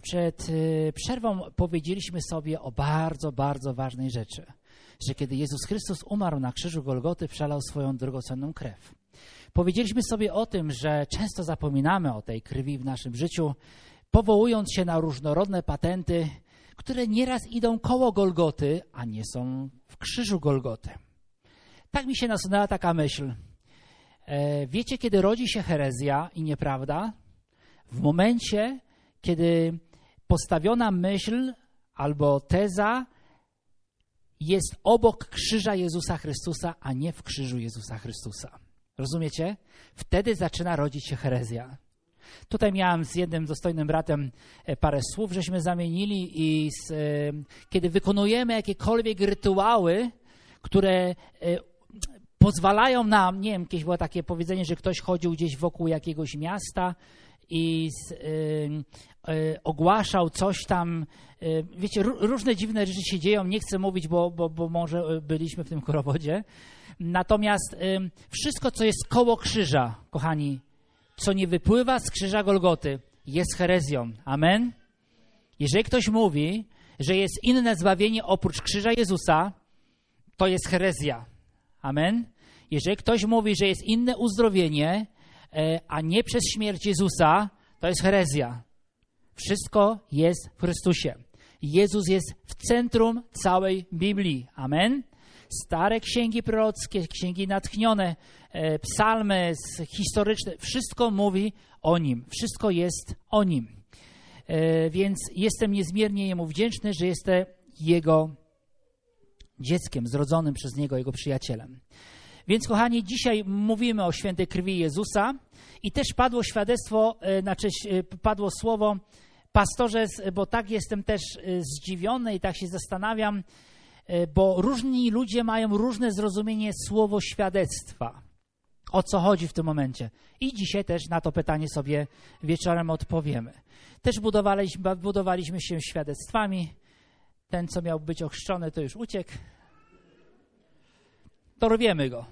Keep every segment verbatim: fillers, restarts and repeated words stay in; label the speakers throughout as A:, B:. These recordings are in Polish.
A: przed przerwą powiedzieliśmy sobie o bardzo, bardzo ważnej rzeczy, że kiedy Jezus Chrystus umarł na krzyżu Golgoty, przelał swoją drogocenną krew. Powiedzieliśmy sobie o tym, że często zapominamy o tej krwi w naszym życiu, powołując się na różnorodne patenty, które nieraz idą koło Golgoty, a nie są w krzyżu Golgoty. Tak mi się nasunęła taka myśl. Wiecie, kiedy rodzi się herezja i nieprawda? W momencie, kiedy postawiona myśl albo teza jest obok krzyża Jezusa Chrystusa, a nie w krzyżu Jezusa Chrystusa. Rozumiecie? Wtedy zaczyna rodzić się herezja. Tutaj miałem z jednym dostojnym bratem parę słów, żeśmy zamienili i z, kiedy wykonujemy jakiekolwiek rytuały, które pozwalają nam, nie wiem, jakieś było takie powiedzenie, że ktoś chodził gdzieś wokół jakiegoś miasta i z, y, y, ogłaszał coś tam. Y, wiecie, r- różne dziwne rzeczy się dzieją, nie chcę mówić, bo, bo, bo może byliśmy w tym chorowodzie. Natomiast y, wszystko, co jest koło krzyża, kochani, co nie wypływa z krzyża Golgoty, jest herezją. Amen? Jeżeli ktoś mówi, że jest inne zbawienie oprócz krzyża Jezusa, to jest herezja. Amen? Jeżeli ktoś mówi, że jest inne uzdrowienie, a nie przez śmierć Jezusa, to jest herezja. Wszystko jest w Chrystusie. Jezus jest w centrum całej Biblii. Amen? Stare księgi prorockie, księgi natchnione, psalmy historyczne, wszystko mówi o Nim. Wszystko jest o Nim. Więc jestem niezmiernie Jemu wdzięczny, że jestem Jego dzieckiem, zrodzonym przez Niego, Jego przyjacielem. Więc, kochani, dzisiaj mówimy o świętej krwi Jezusa i też padło świadectwo, znaczy padło słowo, pastorze, bo tak jestem też zdziwiony i tak się zastanawiam, bo różni ludzie mają różne zrozumienie słowo świadectwa. O co chodzi w tym momencie? I dzisiaj też na to pytanie sobie wieczorem odpowiemy. Też budowaliśmy, budowaliśmy się świadectwami. Ten, co miał być ochrzczony, to już uciekł. Dorwiemy go.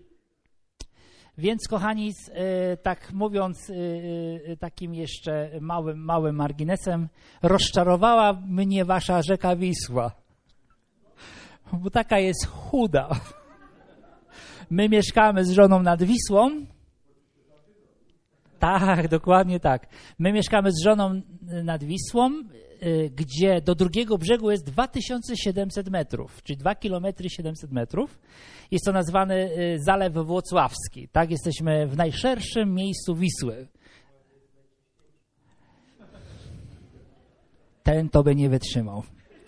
A: Więc, kochani, tak mówiąc takim jeszcze małym, małym marginesem, rozczarowała mnie wasza rzeka Wisła. Bo taka jest chuda. My mieszkamy z żoną nad Wisłą. Tak, dokładnie tak. My mieszkamy z żoną nad Wisłą, gdzie do drugiego brzegu jest dwa tysiące siedemset metrów, czyli dwa kilometry siedemset metrów. Jest to nazwany Zalew Włocławski. Tak, jesteśmy w najszerszym miejscu Wisły. Ten to by nie wytrzymał.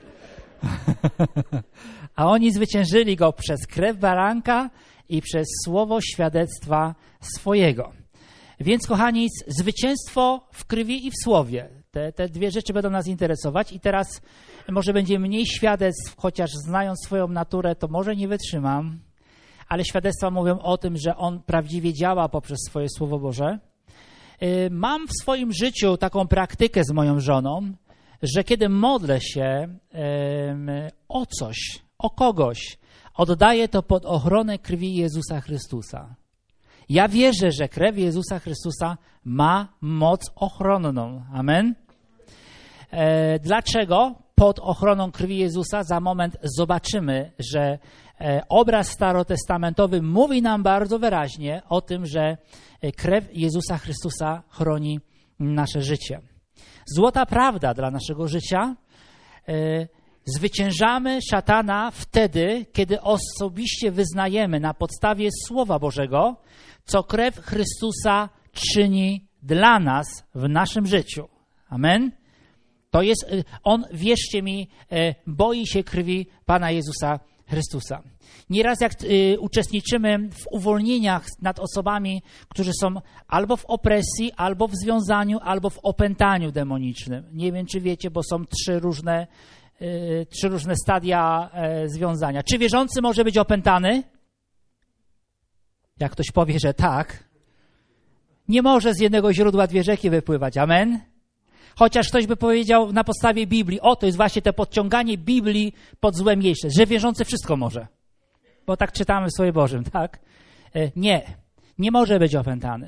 A: A oni zwyciężyli go przez krew baranka i przez słowo świadectwa swojego. Więc, kochani, zwycięstwo w krwi i w słowie. Te, te dwie rzeczy będą nas interesować i teraz może będzie mniej świadectw, chociaż znając swoją naturę, to może nie wytrzymam, ale świadectwa mówią o tym, że On prawdziwie działa poprzez swoje Słowo Boże. Mam w swoim życiu taką praktykę z moją żoną, że kiedy modlę się o coś, o kogoś, oddaję to pod ochronę krwi Jezusa Chrystusa. Ja wierzę, że krew Jezusa Chrystusa ma moc ochronną. Amen? E, dlaczego? Pod ochroną krwi Jezusa za moment zobaczymy, że e, obraz starotestamentowy mówi nam bardzo wyraźnie o tym, że krew Jezusa Chrystusa chroni nasze życie. Złota prawda dla naszego życia. E, zwyciężamy szatana wtedy, kiedy osobiście wyznajemy na podstawie Słowa Bożego, co krew Chrystusa czyni dla nas w naszym życiu. Amen? To jest, on, wierzcie mi, boi się krwi Pana Jezusa Chrystusa. Nieraz jak y, uczestniczymy w uwolnieniach nad osobami, którzy są albo w opresji, albo w związaniu, albo w opętaniu demonicznym. Nie wiem, czy wiecie, bo są trzy różne, y, trzy różne stadia y, związania. Czy wierzący może być opętany? Jak ktoś powie, że tak, nie może z jednego źródła dwie rzeki wypływać. Amen? Chociaż ktoś by powiedział na podstawie Biblii, o, to jest właśnie to podciąganie Biblii pod złe miejsce, że wierzący wszystko może. Bo tak czytamy w Słowie Bożym, tak? Nie, nie może być opętany.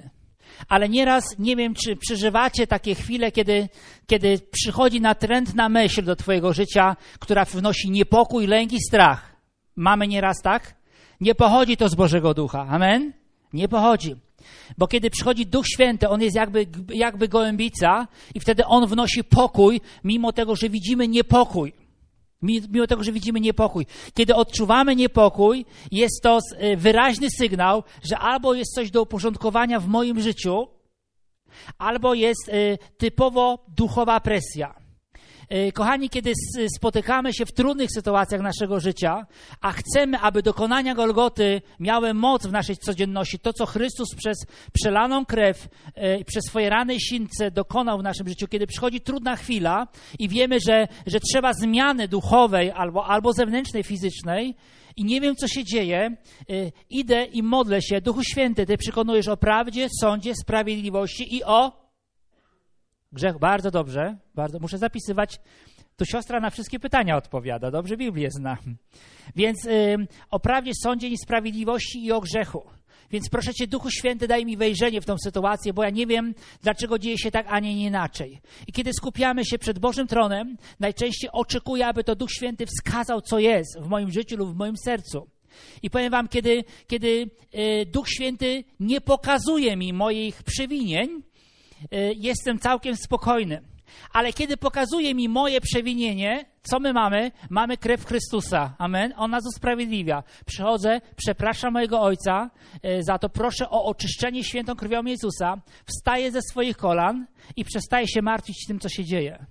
A: Ale nieraz, nie wiem, czy przeżywacie takie chwile, kiedy, kiedy przychodzi natrętna myśl do twojego życia, która wnosi niepokój, lęk i strach. Mamy nieraz tak? Nie pochodzi to z Bożego Ducha. Amen? Nie pochodzi. Bo kiedy przychodzi Duch Święty, On jest jakby, jakby gołębica i wtedy On wnosi pokój, mimo tego, że widzimy niepokój. Mimo tego, że widzimy niepokój. Kiedy odczuwamy niepokój, jest to wyraźny sygnał, że albo jest coś do uporządkowania w moim życiu, albo jest typowo duchowa presja. Kochani, kiedy spotykamy się w trudnych sytuacjach naszego życia, a chcemy, aby dokonania Golgoty miały moc w naszej codzienności, to co Chrystus przez przelaną krew, przez swoje rany i sińce dokonał w naszym życiu, kiedy przychodzi trudna chwila i wiemy, że, że trzeba zmiany duchowej albo, albo zewnętrznej, fizycznej i nie wiem, co się dzieje, idę i modlę się, Duchu Święty, Ty przekonujesz o prawdzie, sądzie, sprawiedliwości i o grzech. Bardzo dobrze, bardzo. Muszę zapisywać. Tu siostra na wszystkie pytania odpowiada. Dobrze Biblię zna. Więc y, o prawdzie, sądzie i sprawiedliwości i o grzechu. Więc proszę Cię, Duchu Święty, daj mi wejrzenie w tą sytuację, bo ja nie wiem, dlaczego dzieje się tak, a nie inaczej. I kiedy skupiamy się przed Bożym tronem, najczęściej oczekuję, aby to Duch Święty wskazał, co jest w moim życiu lub w moim sercu. I powiem wam, kiedy, kiedy y, Duch Święty nie pokazuje mi moich przewinień, jestem całkiem spokojny. Ale kiedy pokazuje mi moje przewinienie, co my mamy? Mamy krew Chrystusa. Amen. On nas usprawiedliwia. Przychodzę, przepraszam mojego Ojca za to, proszę o oczyszczenie świętą krwią Jezusa, wstaję ze swoich kolan i przestaję się martwić tym, co się dzieje.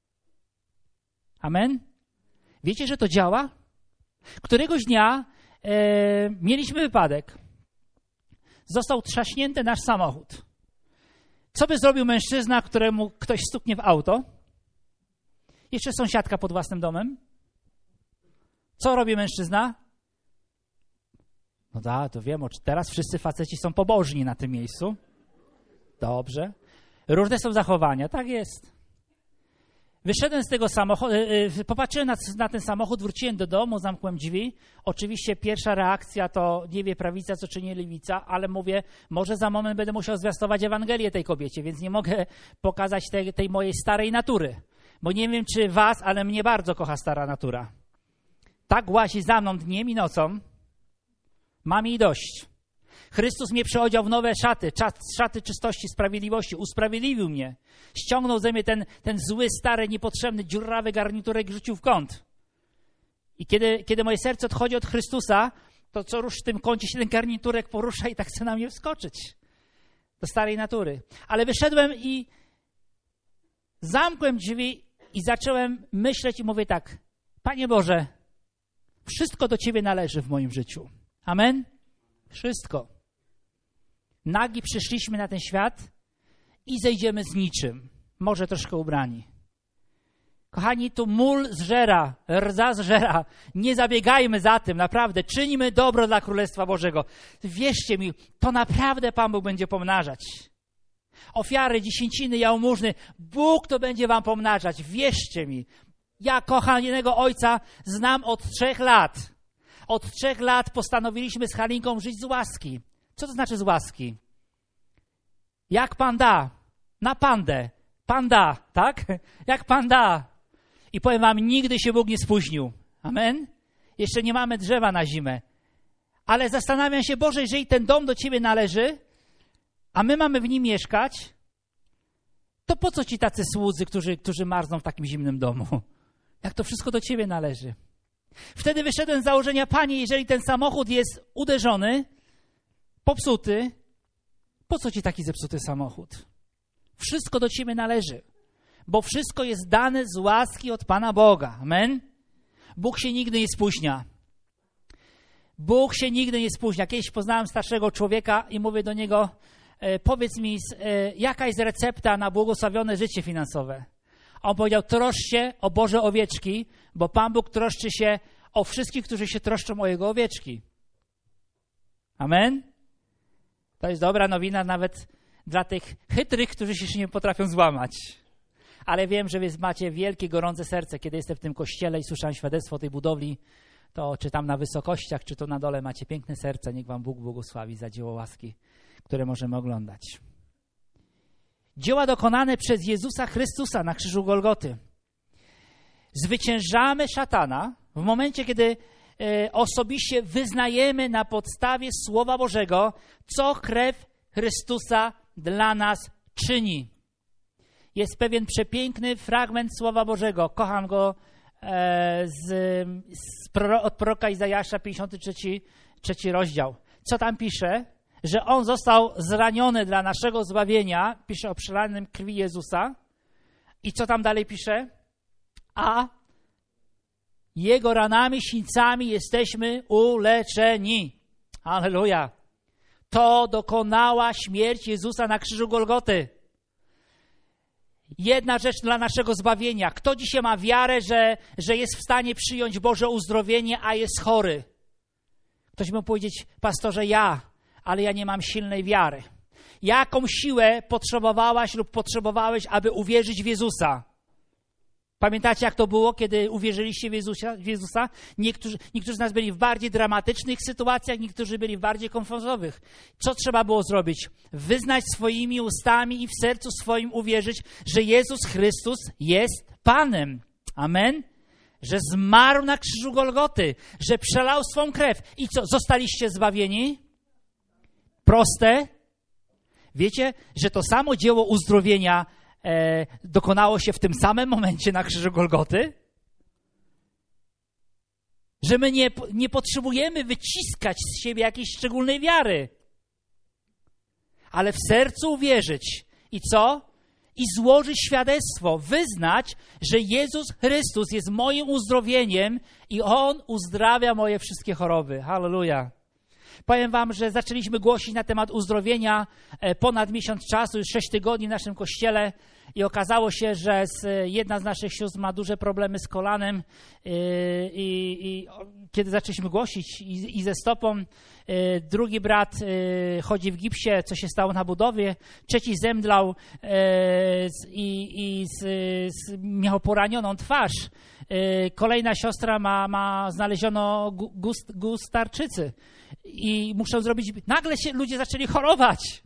A: Amen. Wiecie, że to działa? Któregoś dnia e, mieliśmy wypadek. Został trzaśnięty nasz samochód. Co by zrobił mężczyzna, któremu ktoś stuknie w auto? Jeszcze sąsiadka pod własnym domem? Co robi mężczyzna? No da, to wiem, teraz wszyscy faceci są pobożni na tym miejscu. Dobrze. Różne są zachowania, tak jest. Wyszedłem z tego samochodu, popatrzyłem na, na ten samochód, wróciłem do domu, zamknąłem drzwi. Oczywiście pierwsza reakcja to nie wie prawica, co czyni lewica, ale mówię, może za moment będę musiał zwiastować Ewangelię tej kobiecie, więc nie mogę pokazać tej, tej mojej starej natury. Bo nie wiem, czy was, ale mnie bardzo kocha stara natura. Tak łazi za mną dniem i nocą. Mam jej dość. Chrystus mnie przyodział w nowe szaty, szaty czystości, sprawiedliwości, usprawiedliwił mnie. Ściągnął ze mnie ten, ten zły, stary, niepotrzebny, dziurawy garniturek i rzucił w kąt. I kiedy, kiedy moje serce odchodzi od Chrystusa, to co rusz w tym kącie się ten garniturek porusza i tak chce na mnie wskoczyć. Do starej natury. Ale wyszedłem i zamkłem drzwi i zacząłem myśleć i mówię tak, Panie Boże, wszystko do Ciebie należy w moim życiu. Amen? Wszystko. Nagi przyszliśmy na ten świat i zejdziemy z niczym. Może troszkę ubrani. Kochani, tu mól zżera, rdza zżera. Nie zabiegajmy za tym, naprawdę. Czynimy dobro dla Królestwa Bożego. Wierzcie mi, to naprawdę Pan Bóg będzie pomnażać. Ofiary, dziesięciny, jałmużny, Bóg to będzie wam pomnażać. Wierzcie mi. Ja kochanego Ojca znam od trzech lat. Od trzech lat postanowiliśmy z Halinką żyć z łaski. Co to znaczy z łaski? Jak Pan da? Na pandę. Pan da, tak? Jak Pan da. I powiem wam, nigdy się Bóg nie spóźnił. Amen? Jeszcze nie mamy drzewa na zimę. Ale zastanawiam się, Boże, jeżeli ten dom do Ciebie należy, a my mamy w nim mieszkać, to po co Ci tacy słudzy, którzy, którzy marzną w takim zimnym domu? Jak to wszystko do Ciebie należy? Wtedy wyszedłem z założenia, Panie, jeżeli ten samochód jest uderzony, popsuty, po co Ci taki zepsuty samochód? Wszystko do Ciebie należy, bo wszystko jest dane z łaski od Pana Boga. Amen? Bóg się nigdy nie spóźnia. Bóg się nigdy nie spóźnia. Kiedyś poznałem starszego człowieka i mówię do niego, e, powiedz mi, e, jaka jest recepta na błogosławione życie finansowe? On powiedział, troszcz się o Boże owieczki, bo Pan Bóg troszczy się o wszystkich, którzy się troszczą o Jego owieczki. Amen? To jest dobra nowina nawet dla tych chytrych, którzy się nie potrafią złamać. Ale wiem, że wy macie wielkie, gorące serce. Kiedy jestem w tym kościele i słyszałem świadectwo o tej budowli, to czy tam na wysokościach, czy to na dole macie piękne serce. Niech wam Bóg błogosławi za dzieło łaski, które możemy oglądać. Dzieła dokonane przez Jezusa Chrystusa na krzyżu Golgoty. Zwyciężamy szatana w momencie, kiedy e, osobiście wyznajemy na podstawie Słowa Bożego, co krew Chrystusa dla nas czyni. Jest pewien przepiękny fragment Słowa Bożego. Kocham go e, z, z proro, od proroka Izajasza, pięćdziesiąty trzeci, trzeci rozdział. Co tam pisze? Że On został zraniony dla naszego zbawienia. Pisze o przelanym krwi Jezusa. I co tam dalej pisze? A Jego ranami, sińcami jesteśmy uleczeni. Alleluja. To dokonała śmierć Jezusa na krzyżu Golgoty. Jedna rzecz dla naszego zbawienia. Kto dzisiaj ma wiarę, że, że jest w stanie przyjąć Boże uzdrowienie, a jest chory? Ktoś mógł powiedzieć, pastorze, ja, ale ja nie mam silnej wiary. Jaką siłę potrzebowałaś lub potrzebowałeś, aby uwierzyć w Jezusa? Pamiętacie, jak to było, kiedy uwierzyliście w Jezusa? W Jezusa? Niektórzy, niektórzy z nas byli w bardziej dramatycznych sytuacjach, niektórzy byli w bardziej komfortowych. Co trzeba było zrobić? Wyznać swoimi ustami i w sercu swoim uwierzyć, że Jezus Chrystus jest Panem. Amen? Że zmarł na krzyżu Golgoty, że przelał swą krew. I co? Zostaliście zbawieni? Proste? Wiecie, że to samo dzieło uzdrowienia E, dokonało się w tym samym momencie na krzyżu Golgoty? Że my nie, nie potrzebujemy wyciskać z siebie jakiejś szczególnej wiary, ale w sercu uwierzyć. I co? I złożyć świadectwo, wyznać, że Jezus Chrystus jest moim uzdrowieniem i On uzdrawia moje wszystkie choroby. Halleluja. Powiem wam, że zaczęliśmy głosić na temat uzdrowienia ponad miesiąc czasu, już sześć tygodni w naszym kościele i okazało się, że jedna z naszych sióstr ma duże problemy z kolanem i, i kiedy zaczęliśmy głosić i, i ze stopą, drugi brat chodzi w gipsie, co się stało na budowie, trzeci zemdlał i, i z, z, miał poranioną twarz. Kolejna siostra ma, ma znaleziono gust, gust tarczycy i muszą zrobić... Nagle się ludzie zaczęli chorować.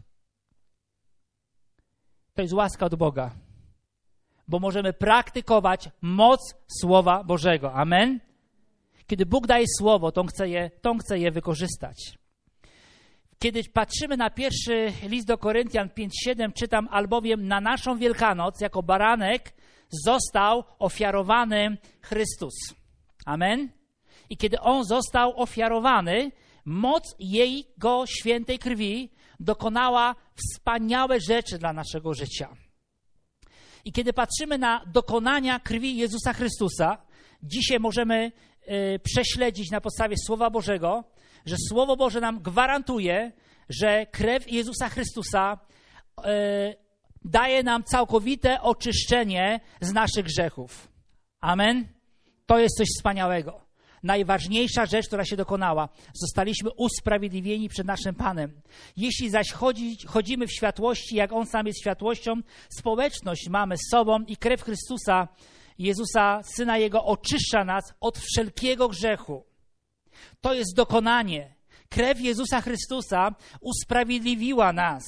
A: To jest łaska od Boga, bo możemy praktykować moc Słowa Bożego. Amen? Kiedy Bóg daje Słowo, to On chce je, to on chce je wykorzystać. Kiedy patrzymy na pierwszy list do Koryntian pięć siedem, czytam, albowiem na naszą Wielkanoc jako baranek został ofiarowany Chrystus. Amen? I kiedy On został ofiarowany, moc Jego świętej krwi dokonała wspaniałe rzeczy dla naszego życia. I kiedy patrzymy na dokonania krwi Jezusa Chrystusa, dzisiaj możemy y, prześledzić na podstawie Słowa Bożego, że Słowo Boże nam gwarantuje, że krew Jezusa Chrystusa y, daje nam całkowite oczyszczenie z naszych grzechów. Amen? To jest coś wspaniałego. Najważniejsza rzecz, która się dokonała. Zostaliśmy usprawiedliwieni przed naszym Panem. Jeśli zaś chodzi, chodzimy w światłości, jak On sam jest światłością, społeczność mamy z sobą i krew Chrystusa, Jezusa, Syna Jego, oczyszcza nas od wszelkiego grzechu. To jest dokonanie. Krew Jezusa Chrystusa usprawiedliwiła nas.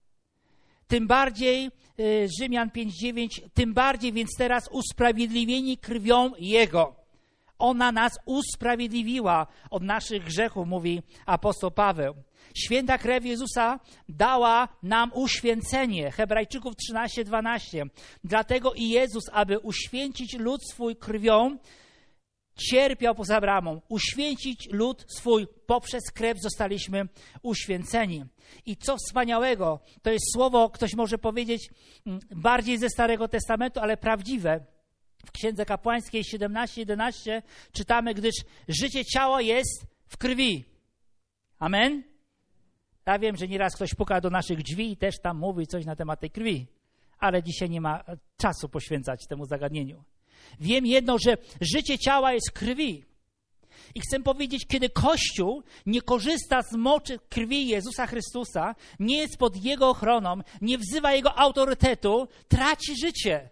A: Tym bardziej, Rzymian pięć dziewięć, tym bardziej więc teraz usprawiedliwieni krwią Jego. Ona nas usprawiedliwiła od naszych grzechów, mówi apostoł Paweł. Święta krew Jezusa dała nam uświęcenie. Hebrajczyków trzynaście dwanaście. Dlatego i Jezus, aby uświęcić lud swój krwią, cierpiał poza bramą. Uświęcić lud swój poprzez krew zostaliśmy uświęceni. I co wspaniałego, to jest słowo, ktoś może powiedzieć, bardziej ze Starego Testamentu, ale prawdziwe. W Księdze Kapłańskiej siedemnaście jedenaście czytamy, gdyż życie ciała jest w krwi. Amen? Ja wiem, że nieraz ktoś puka do naszych drzwi i też tam mówi coś na temat tej krwi, ale dzisiaj nie ma czasu poświęcać temu zagadnieniu. Wiem jedno, że życie ciała jest w krwi. I chcę powiedzieć, kiedy Kościół nie korzysta z mocy krwi Jezusa Chrystusa, nie jest pod Jego ochroną, nie wzywa Jego autorytetu, traci życie.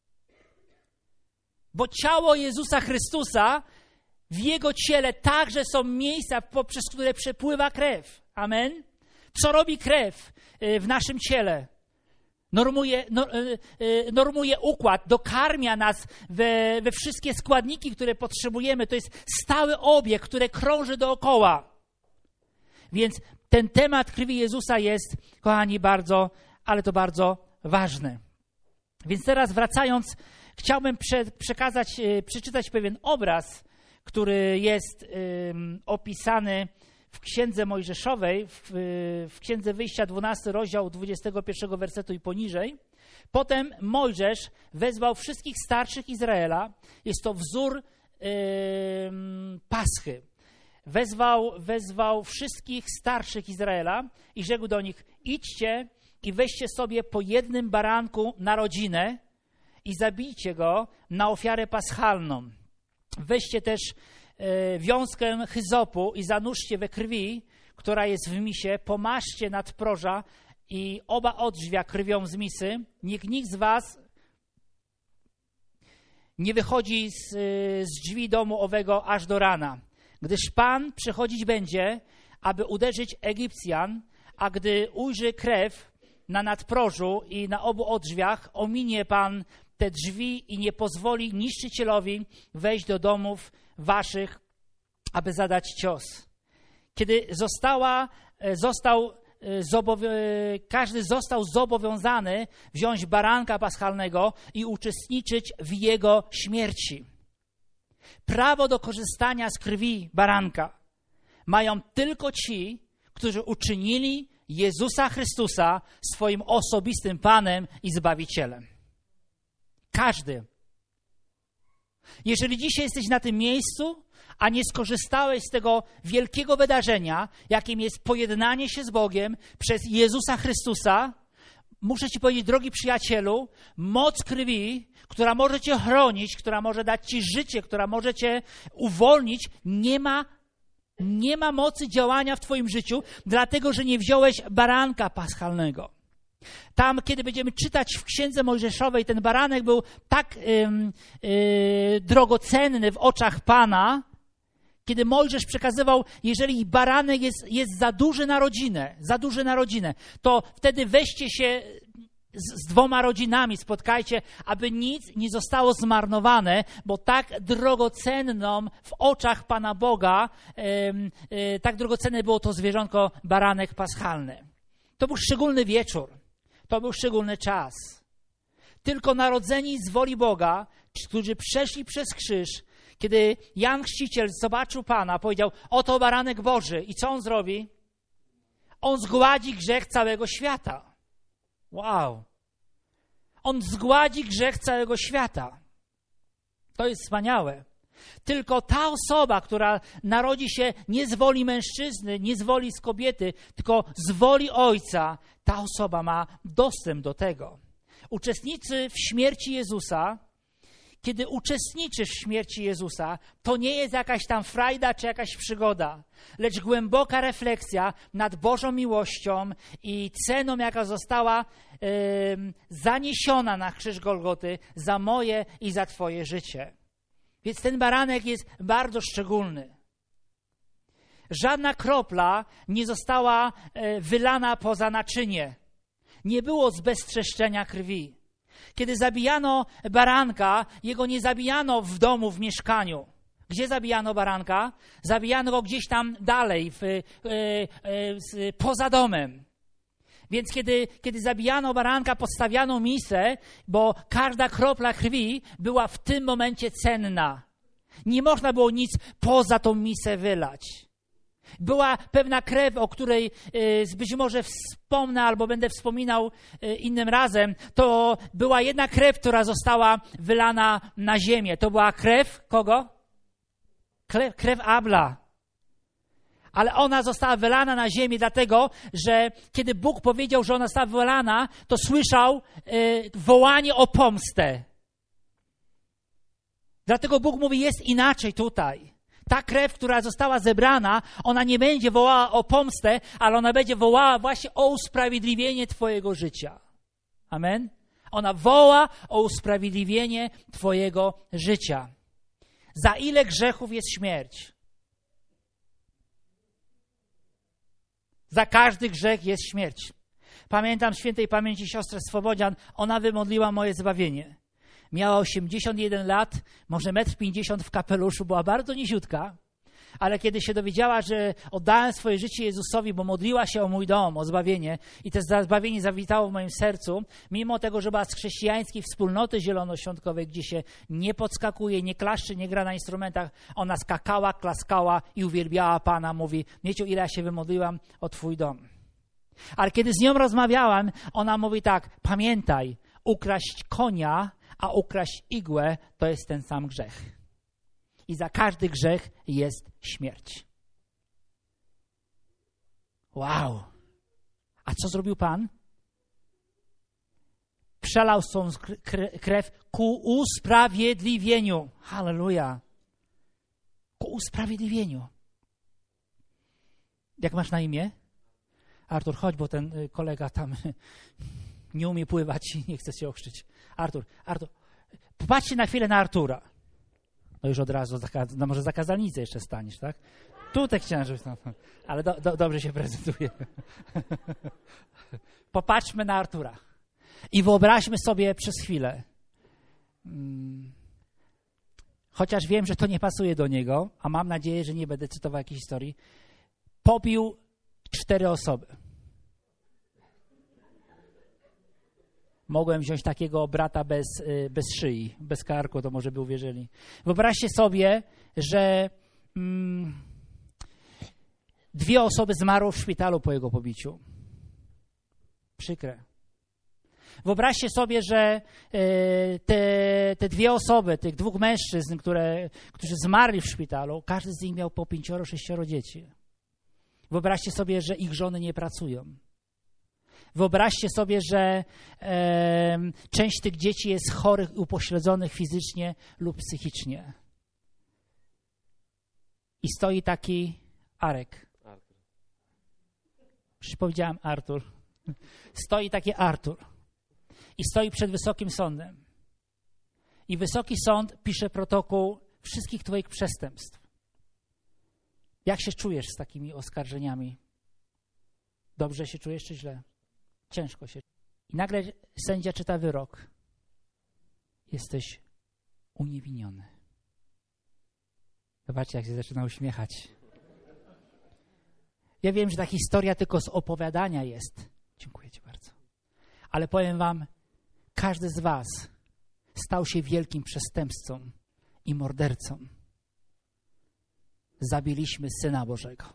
A: Bo ciało Jezusa Chrystusa, w Jego ciele także są miejsca, poprzez które przepływa krew. Amen? Co robi krew w naszym ciele? normuje, normuje układ, dokarmia nas we, we wszystkie składniki, które potrzebujemy. To jest stały obieg, który krąży dookoła. Więc ten temat krwi Jezusa jest, kochani, bardzo, ale to bardzo ważny. Więc teraz wracając, chciałbym prze, przekazać, przeczytać pewien obraz, który jest um, opisany w Księdze Mojżeszowej, w, w Księdze Wyjścia, dwunasty rozdział, dwudziestego pierwszego wersetu i poniżej. Potem Mojżesz wezwał wszystkich starszych Izraela. Jest to wzór um, Paschy. Wezwał, wezwał wszystkich starszych Izraela i rzekł do nich: idźcie i weźcie sobie po jednym baranku na rodzinę i zabijcie go na ofiarę paschalną. Weźcie też e, wiązkę hyzopu i zanurzcie we krwi, która jest w misie, pomaszcie nadproża i oba odrzwia krwią z misy. Niech nikt z was nie wychodzi z, z drzwi domu owego aż do rana, gdyż Pan przychodzić będzie, aby uderzyć Egipcjan, a gdy ujrzy krew na nadprożu i na obu odrzwiach, ominie Pan te drzwi i nie pozwoli niszczycielowi wejść do domów waszych, aby zadać cios. Kiedy została, został, każdy został zobowiązany wziąć baranka paschalnego i uczestniczyć w jego śmierci. Prawo do korzystania z krwi baranka mają tylko ci, którzy uczynili Jezusa Chrystusa swoim osobistym Panem i Zbawicielem. Każdy. Jeżeli dzisiaj jesteś na tym miejscu, a nie skorzystałeś z tego wielkiego wydarzenia, jakim jest pojednanie się z Bogiem przez Jezusa Chrystusa, muszę ci powiedzieć, drogi przyjacielu, moc krwi, która może cię chronić, która może dać ci życie, która może cię uwolnić, nie ma, nie ma mocy działania w twoim życiu, dlatego że nie wziąłeś baranka paschalnego. Tam, kiedy będziemy czytać w Księdze Mojżeszowej, ten baranek był tak ym, yy, drogocenny w oczach Pana, kiedy Mojżesz przekazywał, jeżeli baranek jest, jest za duży na rodzinę, za duży na rodzinę, to wtedy weźcie się z, z dwoma rodzinami, spotkajcie, aby nic nie zostało zmarnowane, bo tak drogocenną w oczach Pana Boga, yy, yy, tak drogocenne było to zwierzątko, baranek paschalny. To był szczególny wieczór. To był szczególny czas. Tylko narodzeni z woli Boga, którzy przeszli przez krzyż, kiedy Jan Chrzciciel zobaczył Pana, powiedział: oto baranek Boży. I co on zrobi? On zgładzi grzech całego świata. Wow. On zgładzi grzech całego świata. To jest wspaniałe. Tylko ta osoba, która narodzi się nie z woli mężczyzny, nie z woli z kobiety, tylko z woli Ojca, ta osoba ma dostęp do tego. Uczestnicy w śmierci Jezusa, kiedy uczestniczysz w śmierci Jezusa, to nie jest jakaś tam frajda czy jakaś przygoda, lecz głęboka refleksja nad Bożą miłością i ceną, jaka została yy, zaniesiona na krzyż Golgoty za moje i za twoje życie. Więc ten baranek jest bardzo szczególny. Żadna kropla nie została wylana poza naczynie. Nie było zbeztrzeszczenia krwi. Kiedy zabijano baranka, jego nie zabijano w domu, w mieszkaniu. Gdzie zabijano baranka? Zabijano go gdzieś tam dalej, w, e, e, poza domem. Więc kiedy, kiedy zabijano baranka, podstawiano misę, bo każda kropla krwi była w tym momencie cenna. Nie można było nic poza tą misę wylać. Była pewna krew, o której y, być może wspomnę albo będę wspominał y, innym razem. To była jedna krew, która została wylana na ziemię. To była krew kogo? Krew, krew Abla. Ale ona została wylana na ziemię dlatego, że kiedy Bóg powiedział, że ona została wylana, to słyszał y, wołanie o pomstę. Dlatego Bóg mówi, jest inaczej tutaj. Ta krew, która została zebrana, ona nie będzie wołała o pomstę, ale ona będzie wołała właśnie o usprawiedliwienie twojego życia. Amen? Ona woła o usprawiedliwienie twojego życia. Za ile grzechów jest śmierć? Za każdy grzech jest śmierć. Pamiętam świętej pamięci siostrę Swobodzian, ona wymodliła moje zbawienie. Miała osiemdziesiąt jeden lat, może metr pięćdziesiąt w kapeluszu, była bardzo niziutka, ale kiedy się dowiedziała, że oddałem swoje życie Jezusowi, bo modliła się o mój dom, o zbawienie i to zbawienie zawitało w moim sercu, mimo tego, że była z chrześcijańskiej wspólnoty zielonoświątkowej, gdzie się nie podskakuje, nie klaszczy, nie gra na instrumentach, ona skakała, klaskała i uwielbiała Pana. Mówi, Mieciu, ile ja się wymodliłam o Twój dom. Ale kiedy z nią rozmawiałam, ona mówi tak, pamiętaj, ukraść konia, a ukraść igłę to jest ten sam grzech. I za każdy grzech jest śmierć. Wow! A co zrobił Pan? Przelał swą krew ku usprawiedliwieniu. Halleluja! Ku usprawiedliwieniu. Jak masz na imię? Artur, chodź, bo ten kolega tam nie umie pływać i nie chce się ochrzcić. Artur, Artur, popatrzcie na chwilę na Artura. No już od razu, no może za kazalnicę jeszcze staniesz, tak? Tutaj chciałem, żebyś tam, ale do, do, dobrze się prezentuje. Popatrzmy na Artura i wyobraźmy sobie przez chwilę, chociaż wiem, że to nie pasuje do niego, a mam nadzieję, że nie będę cytował jakiejś historii, pobił cztery osoby. Mogłem wziąć takiego brata bez, bez szyi, bez karku, to może by uwierzyli. Wyobraźcie sobie, że mm, dwie osoby zmarły w szpitalu po jego pobiciu. Przykre. Wyobraźcie sobie, że y, te, te dwie osoby, tych dwóch mężczyzn, które, którzy zmarli w szpitalu, każdy z nich miał po pięcioro, sześcioro dzieci. Wyobraźcie sobie, że ich żony nie pracują. Wyobraźcie sobie, że e, część tych dzieci jest chorych i upośledzonych fizycznie lub psychicznie. I stoi taki Arek. Artur. Przecież powiedziałem Artur. Stoi taki Artur. I stoi przed Wysokim Sądem. I Wysoki Sąd pisze protokół wszystkich twoich przestępstw. Jak się czujesz z takimi oskarżeniami? Dobrze się czujesz czy źle? Ciężko się. I nagle sędzia czyta wyrok. Jesteś uniewinniony. Zobaczcie, jak się zaczyna uśmiechać. Ja wiem, że ta historia tylko z opowiadania jest. Dziękuję ci bardzo. Ale powiem wam, każdy z was stał się wielkim przestępcą i mordercą. Zabiliśmy Syna Bożego.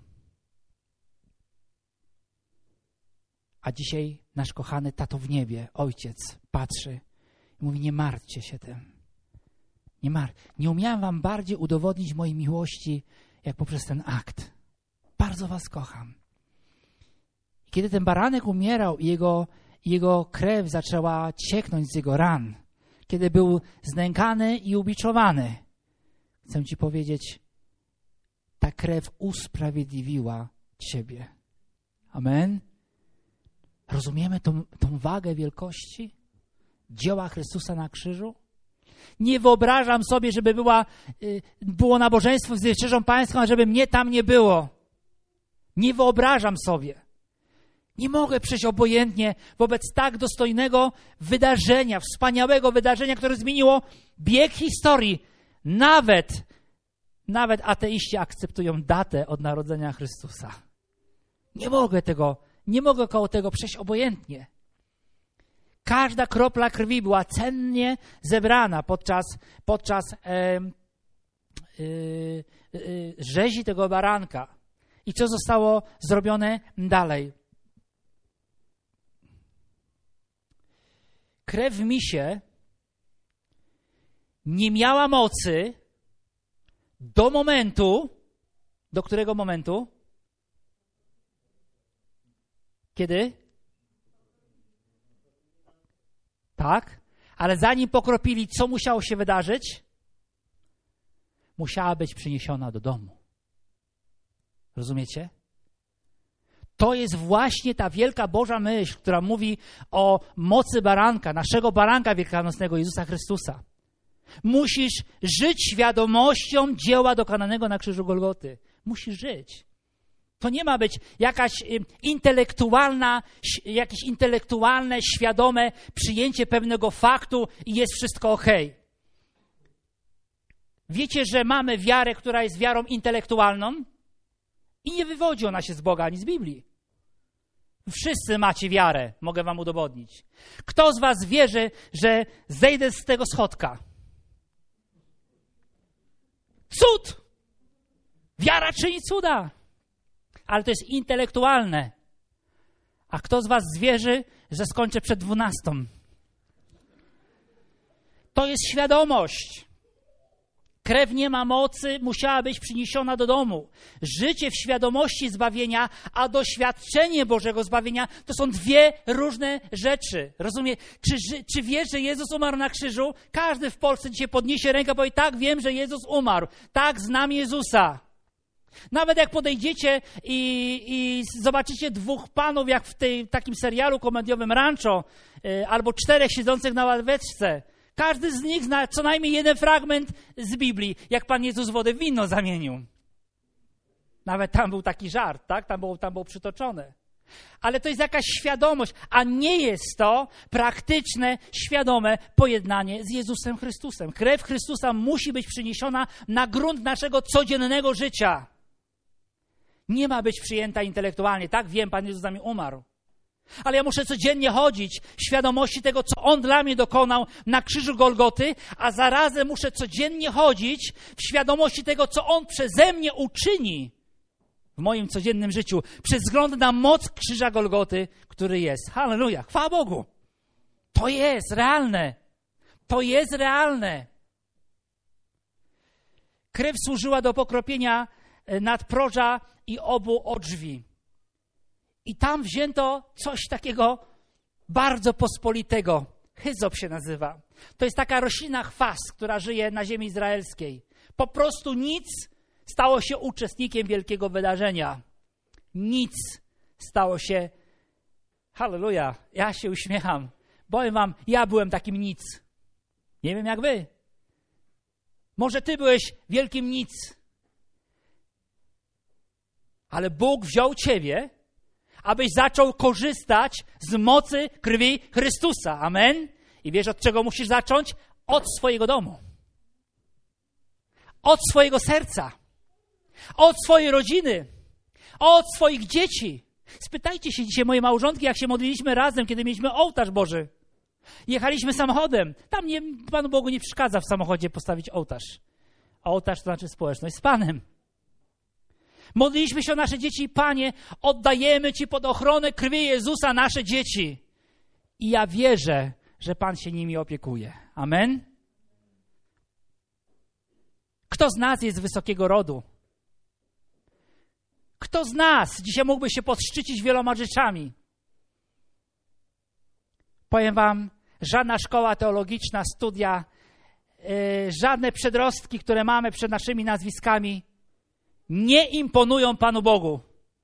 A: A dzisiaj nasz kochany tato w niebie, ojciec, patrzy i mówi, nie martwcie się tym. Nie martw. Nie umiałem wam bardziej udowodnić mojej miłości, jak poprzez ten akt. Bardzo was kocham. I kiedy ten baranek umierał i jego, jego krew zaczęła cieknąć z jego ran, kiedy był znękany i ubiczowany, chcę ci powiedzieć, ta krew usprawiedliwiła ciebie. Amen. Rozumiemy tą, tą wagę wielkości dzieła Chrystusa na krzyżu? Nie wyobrażam sobie, żeby była, było nabożeństwo z Wieczerzą Pańską, a żeby mnie tam nie było. Nie wyobrażam sobie. Nie mogę przejść obojętnie wobec tak dostojnego wydarzenia, wspaniałego wydarzenia, które zmieniło bieg historii. Nawet, nawet ateiści akceptują datę od narodzenia Chrystusa. Nie mogę tego Nie mogę koło tego przejść obojętnie. Każda kropla krwi była cennie zebrana podczas, podczas e, e, e, rzezi tego baranka. I co zostało zrobione dalej? Krew w misie nie miała mocy do momentu, do którego momentu? Kiedy? Tak, ale zanim pokropili, co musiało się wydarzyć? Musiała być przyniesiona do domu. Rozumiecie? To jest właśnie ta wielka Boża myśl, która mówi o mocy baranka, naszego baranka wielkanocnego, Jezusa Chrystusa. Musisz żyć świadomością dzieła dokonanego na krzyżu Golgoty. Musisz żyć. To nie ma być jakaś intelektualna, jakieś intelektualne, świadome przyjęcie pewnego faktu i jest wszystko okej. Wiecie, że mamy wiarę, która jest wiarą intelektualną i nie wywodzi ona się z Boga ani z Biblii. Wszyscy macie wiarę, mogę wam udowodnić. Kto z was wierzy, że zejdę z tego schodka? Cud! Wiara czyni cuda. Ale to jest intelektualne. A kto z was wierzy, że skończę przed dwunastą? To jest świadomość. Krew nie ma mocy, musiała być przyniesiona do domu. Życie w świadomości zbawienia, a doświadczenie Bożego zbawienia to są dwie różne rzeczy. Rozumie? Czy, czy wiesz, że Jezus umarł na krzyżu? Każdy w Polsce dzisiaj podniesie rękę i powie, tak, wiem, że Jezus umarł. Tak, znam Jezusa. Nawet jak podejdziecie i, i zobaczycie dwóch panów, jak w tej, takim serialu komediowym Rancho, yy, albo czterech siedzących na ławeczce, każdy z nich zna co najmniej jeden fragment z Biblii, jak Pan Jezus wodę w wino zamienił. Nawet tam był taki żart, tak? Tam było, tam było przytoczone. Ale to jest jakaś świadomość, a nie jest to praktyczne, świadome pojednanie z Jezusem Chrystusem. Krew Chrystusa musi być przyniesiona na grunt naszego codziennego życia. Nie ma być przyjęta intelektualnie. Tak, wiem, Pan Jezus za mnie umarł. Ale ja muszę codziennie chodzić w świadomości tego, co On dla mnie dokonał na krzyżu Golgoty, a zarazem muszę codziennie chodzić w świadomości tego, co On przeze mnie uczyni w moim codziennym życiu, przez wzgląd na moc krzyża Golgoty, który jest. Halleluja, chwała Bogu. To jest realne. To jest realne. Krew służyła do pokropienia nadproża i obu odrzwi. I tam wzięto coś takiego bardzo pospolitego. Hyzop się nazywa. To jest taka roślina chwas, która żyje na ziemi izraelskiej. Po prostu nic stało się uczestnikiem wielkiego wydarzenia. Nic stało się... Halleluja, ja się uśmiecham. Powiem wam, ja byłem takim nic. Nie wiem jak wy. Może ty byłeś wielkim nic. Ale Bóg wziął ciebie, abyś zaczął korzystać z mocy krwi Chrystusa. Amen? I wiesz, od czego musisz zacząć? Od swojego domu. Od swojego serca. Od swojej rodziny. Od swoich dzieci. Spytajcie się dzisiaj, moje małżonki, jak się modliliśmy razem, kiedy mieliśmy ołtarz Boży. Jechaliśmy samochodem. Tam nie, Panu Bogu nie przeszkadza w samochodzie postawić ołtarz. Ołtarz to znaczy społeczność z Panem. Modliliśmy się o nasze dzieci. Panie, oddajemy Ci pod ochronę krwi Jezusa nasze dzieci. I ja wierzę, że Pan się nimi opiekuje. Amen? Kto z nas jest z wysokiego rodu? Kto z nas dzisiaj mógłby się podszczycić wieloma rzeczami? Powiem wam, żadna szkoła teologiczna, studia, yy, żadne przedrostki, które mamy przed naszymi nazwiskami, nie imponują Panu Bogu.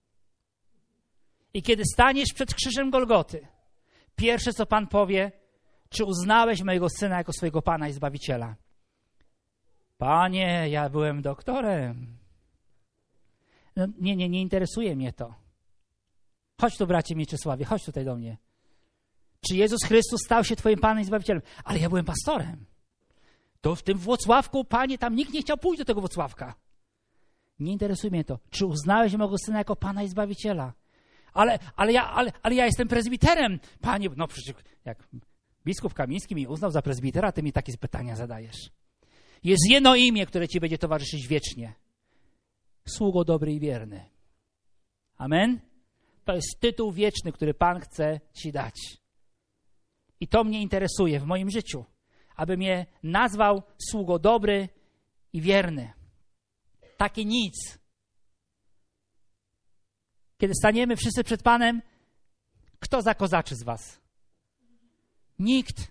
A: I kiedy staniesz przed krzyżem Golgoty, pierwsze co Pan powie, czy uznałeś mojego Syna jako swojego Pana i Zbawiciela? Panie, ja byłem doktorem. No, nie, nie, nie interesuje mnie to. Chodź tu, bracie Mieczysławie, chodź tutaj do mnie. Czy Jezus Chrystus stał się Twoim Panem i Zbawicielem? Ale ja byłem pastorem. To w tym Włocławku, Panie, tam nikt nie chciał pójść do tego Włocławka. Nie interesuje mnie to. Czy uznałeś mojego Syna jako Pana i Zbawiciela? Ale, ale, ja, ale, ale ja jestem prezbiterem. Panie, no przecież jak biskup Kamiński mi uznał za prezbitera, Ty mi takie pytania zadajesz. Jest jedno imię, które Ci będzie towarzyszyć wiecznie. Sługo dobry i wierny. Amen? To jest tytuł wieczny, który Pan chce Ci dać. I to mnie interesuje w moim życiu, aby mnie nazwał sługo dobry i wierny. Takie nic. Kiedy staniemy wszyscy przed Panem, kto zakozaczy z was? Nikt.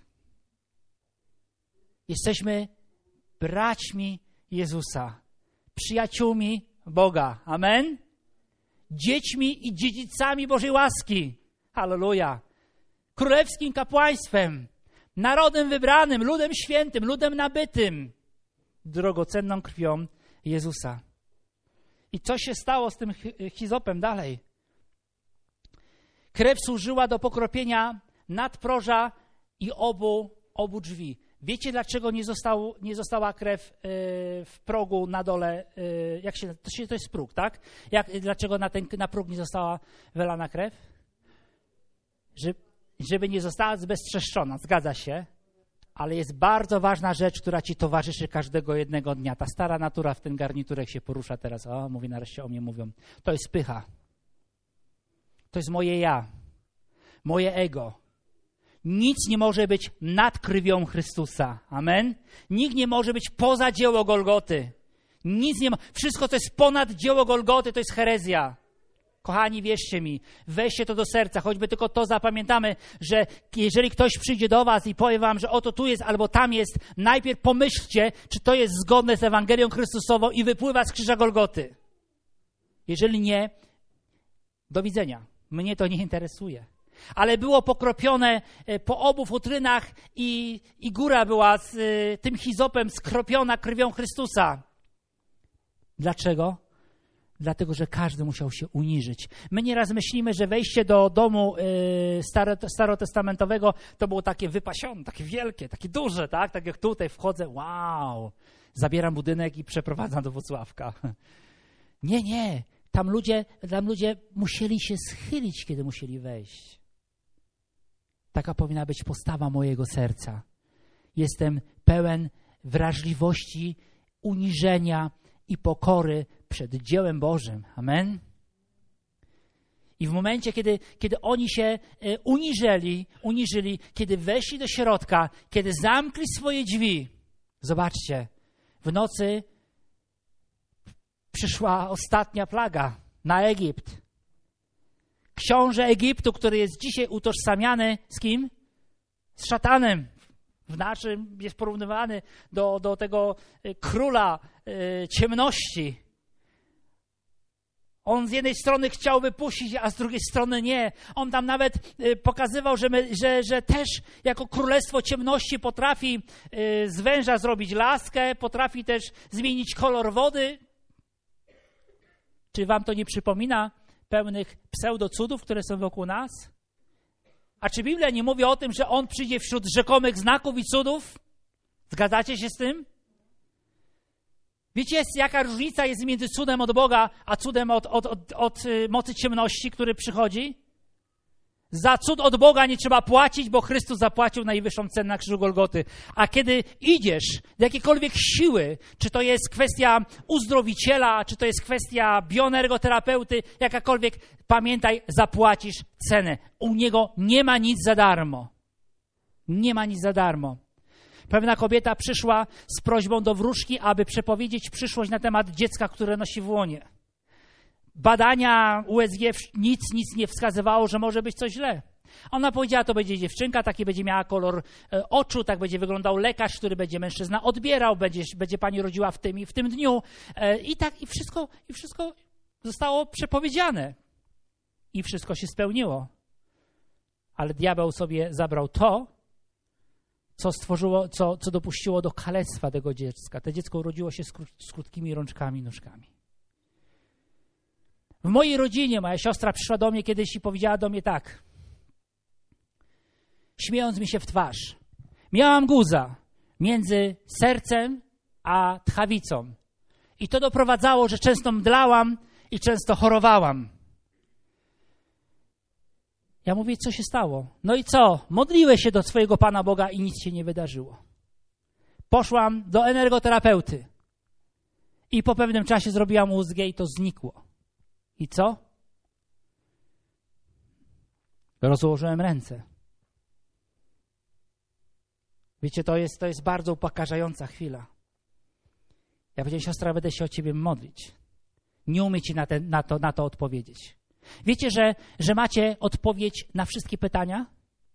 A: Jesteśmy braćmi Jezusa, przyjaciółmi Boga. Amen? Dziećmi i dziedzicami Bożej łaski. Halleluja. Królewskim kapłaństwem, narodem wybranym, ludem świętym, ludem nabytym, drogocenną krwią Jezusa. I co się stało z tym hizopem dalej? Krew służyła do pokropienia nadproża i obu, obu drzwi. Wiecie, dlaczego nie, został, nie została krew y, w progu na dole? Y, jak się, to, się, to jest próg, tak? Jak, dlaczego na, ten, na próg nie została wylana krew? Że, żeby nie została zbezczeszczona, zgadza się. Ale jest bardzo ważna rzecz, która ci towarzyszy każdego jednego dnia. Ta stara natura w ten garniturek się porusza teraz. O, mówi, nareszcie o mnie mówią. To jest pycha. To jest moje ja. Moje ego. Nic nie może być nad krwią Chrystusa. Amen? Nikt nie może być poza dzieło Golgoty. Nic nie ma. Wszystko, co jest ponad dzieło Golgoty, to jest herezja. Kochani, wierzcie mi, weźcie to do serca, choćby tylko to zapamiętamy, że jeżeli ktoś przyjdzie do was i powie wam, że oto tu jest albo tam jest, najpierw pomyślcie, czy to jest zgodne z Ewangelią Chrystusową i wypływa z krzyża Golgoty. Jeżeli nie, do widzenia. Mnie to nie interesuje. Ale było pokropione po obu futrynach i, i góra była z y, tym hizopem skropiona krwią Chrystusa. Dlaczego? Dlatego, że każdy musiał się uniżyć. My nieraz myślimy, że wejście do domu y, staro, starotestamentowego to było takie wypasione, takie wielkie, takie duże, tak? Tak jak tutaj wchodzę, wow, zabieram budynek i przeprowadzam do Włocławka. Nie, nie. Tam ludzie, tam ludzie musieli się schylić, kiedy musieli wejść. Taka powinna być postawa mojego serca. Jestem pełen wrażliwości, uniżenia i pokory przed dziełem Bożym. Amen? I w momencie, kiedy, kiedy oni się uniżyli, uniżyli, kiedy weszli do środka, kiedy zamkli swoje drzwi, zobaczcie, w nocy przyszła ostatnia plaga na Egipt. Książę Egiptu, który jest dzisiaj utożsamiany z kim? Z szatanem. W naszym jest porównywany do, do tego króla y, ciemności. On z jednej strony chciał wypuścić, a z drugiej strony nie. On tam nawet y, pokazywał, że, my, że, że też jako królestwo ciemności potrafi y, z węża zrobić laskę, potrafi też zmienić kolor wody. Czy wam to nie przypomina pełnych pseudocudów, które są wokół nas? A czy Biblia nie mówi o tym, że On przyjdzie wśród rzekomych znaków i cudów? Zgadzacie się z tym? Wiecie, jaka różnica jest między cudem od Boga, a cudem od, od, od, od mocy ciemności, który przychodzi? Za cud od Boga nie trzeba płacić, bo Chrystus zapłacił najwyższą cenę na krzyżu Golgoty. A kiedy idziesz do jakiejkolwiek siły, czy to jest kwestia uzdrowiciela, czy to jest kwestia bioenergoterapeuty, jakakolwiek, pamiętaj, zapłacisz cenę. U Niego nie ma nic za darmo. Nie ma nic za darmo. Pewna kobieta przyszła z prośbą do wróżki, aby przepowiedzieć przyszłość na temat dziecka, które nosi w łonie. Badania U S G nic, nic nie wskazywało, że może być coś źle. Ona powiedziała, to będzie dziewczynka, taki będzie miała kolor e, oczu, tak będzie wyglądał lekarz, który będzie mężczyzna odbierał, będzie, będzie pani rodziła w tym i w tym dniu. E, I tak, i wszystko, i wszystko zostało przepowiedziane. I wszystko się spełniło. Ale diabeł sobie zabrał to, co stworzyło, co, co dopuściło do kalectwa tego dziecka. To dziecko urodziło się z, kró, z krótkimi rączkami i nóżkami. W mojej rodzinie moja siostra przyszła do mnie kiedyś i powiedziała do mnie tak, śmiejąc mi się w twarz. Miałam guza między sercem a tchawicą. I to doprowadzało, że często mdlałam i często chorowałam. Ja mówię, co się stało? No i co? Modliłeś się do swojego Pana Boga i nic się nie wydarzyło. Poszłam do energoterapeuty i po pewnym czasie zrobiłam U S G i to znikło. I co? Rozłożyłem ręce. Wiecie, to jest, to jest bardzo upokarzająca chwila. Ja powiedziałem, siostra, będę się o ciebie modlić. Nie umie ci na, te, na, to, na to odpowiedzieć. Wiecie, że, że macie odpowiedź na wszystkie pytania?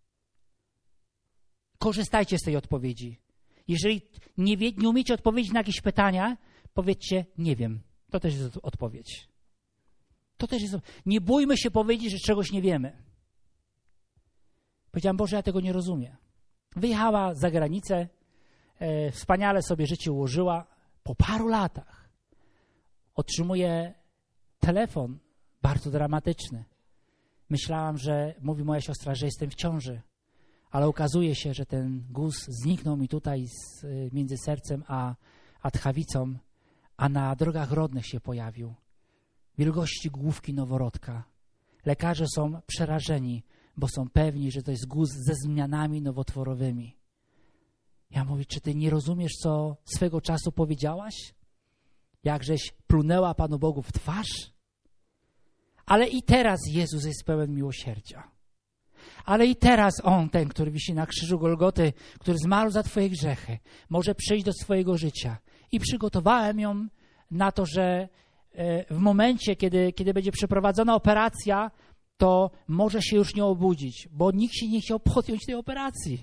A: Korzystajcie z tej odpowiedzi. Jeżeli nie, wie, nie umiecie odpowiedzieć na jakieś pytania, powiedzcie, nie wiem. To też jest odpowiedź. To też jest... Nie bójmy się powiedzieć, że czegoś nie wiemy. Powiedziałam, Boże, ja tego nie rozumiem. Wyjechała za granicę, e, wspaniale sobie życie ułożyła. Po paru latach otrzymuje telefon bardzo dramatyczny. Myślałam, że mówi moja siostra, że jestem w ciąży, ale okazuje się, że ten guz zniknął mi tutaj z, między sercem a, a tchawicą, a na drogach rodnych się pojawił. Wielkości główki noworodka. Lekarze są przerażeni, bo są pewni, że to jest guz ze zmianami nowotworowymi. Ja mówię, czy ty nie rozumiesz, co swego czasu powiedziałaś? Jakżeś plunęła Panu Bogu w twarz? Ale i teraz Jezus jest pełen miłosierdzia. Ale i teraz On, ten, który wisi na krzyżu Golgoty, który zmarł za twoje grzechy, może przyjść do swojego życia. I przygotowałem ją na to, że w momencie, kiedy, kiedy będzie przeprowadzona operacja, to może się już nie obudzić, bo nikt się nie chciał podjąć tej operacji.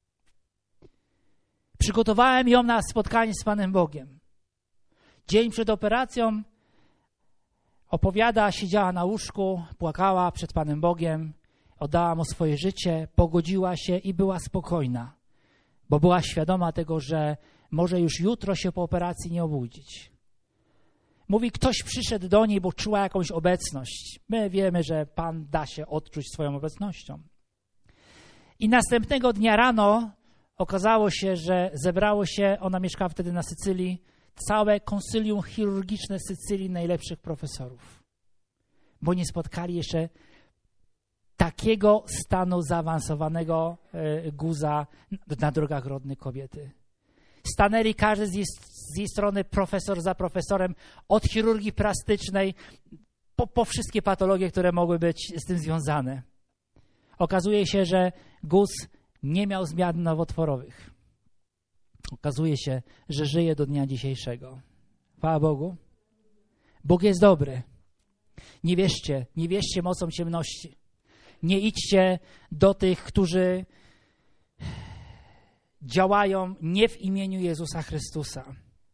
A: Przygotowałem ją na spotkanie z Panem Bogiem. Dzień przed operacją opowiada, siedziała na łóżku, płakała przed Panem Bogiem, oddała Mu swoje życie, pogodziła się i była spokojna, bo była świadoma tego, że może już jutro się po operacji nie obudzić. Mówi, ktoś przyszedł do niej, bo czuła jakąś obecność. My wiemy, że Pan da się odczuć swoją obecnością. I następnego dnia rano okazało się, że zebrało się, ona mieszkała wtedy na Sycylii, całe konsylium chirurgiczne Sycylii najlepszych profesorów. Bo nie spotkali jeszcze takiego stanu zaawansowanego guza na drogach rodnych kobiety. Stanęli każdy z jej, z jej strony profesor za profesorem, od chirurgii plastycznej po, po wszystkie patologie, które mogły być z tym związane. Okazuje się, że guz nie miał zmian nowotworowych. Okazuje się, że żyje do dnia dzisiejszego. Chwała Bogu. Bóg jest dobry. Nie wierzcie, nie wierzcie mocą ciemności. Nie idźcie do tych, którzy działają nie w imieniu Jezusa Chrystusa.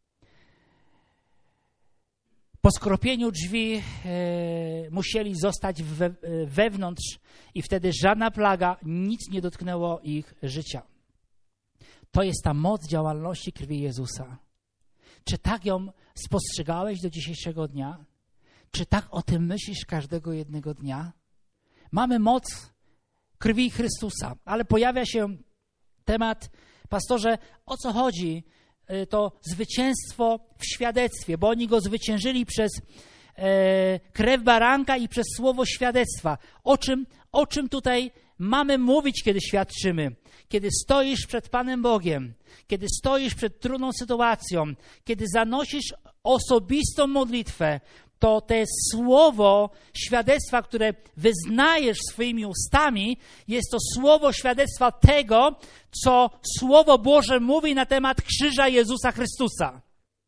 A: Po skropieniu drzwi e, musieli zostać we, wewnątrz i wtedy żadna plaga, nic nie dotknęło ich życia. To jest ta moc działalności krwi Jezusa. Czy tak ją spostrzegałeś do dzisiejszego dnia? Czy tak o tym myślisz każdego jednego dnia? Mamy moc krwi Chrystusa, ale pojawia się temat, pastorze, o co chodzi? To zwycięstwo w świadectwie, bo oni go zwyciężyli przez e, krew baranka i przez słowo świadectwa. O czym, o czym tutaj mamy mówić, kiedy świadczymy? Kiedy stoisz przed Panem Bogiem, kiedy stoisz przed trudną sytuacją, kiedy zanosisz osobistą modlitwę, to to słowo świadectwa, które wyznajesz swoimi ustami, jest to słowo świadectwa tego, co Słowo Boże mówi na temat krzyża Jezusa Chrystusa.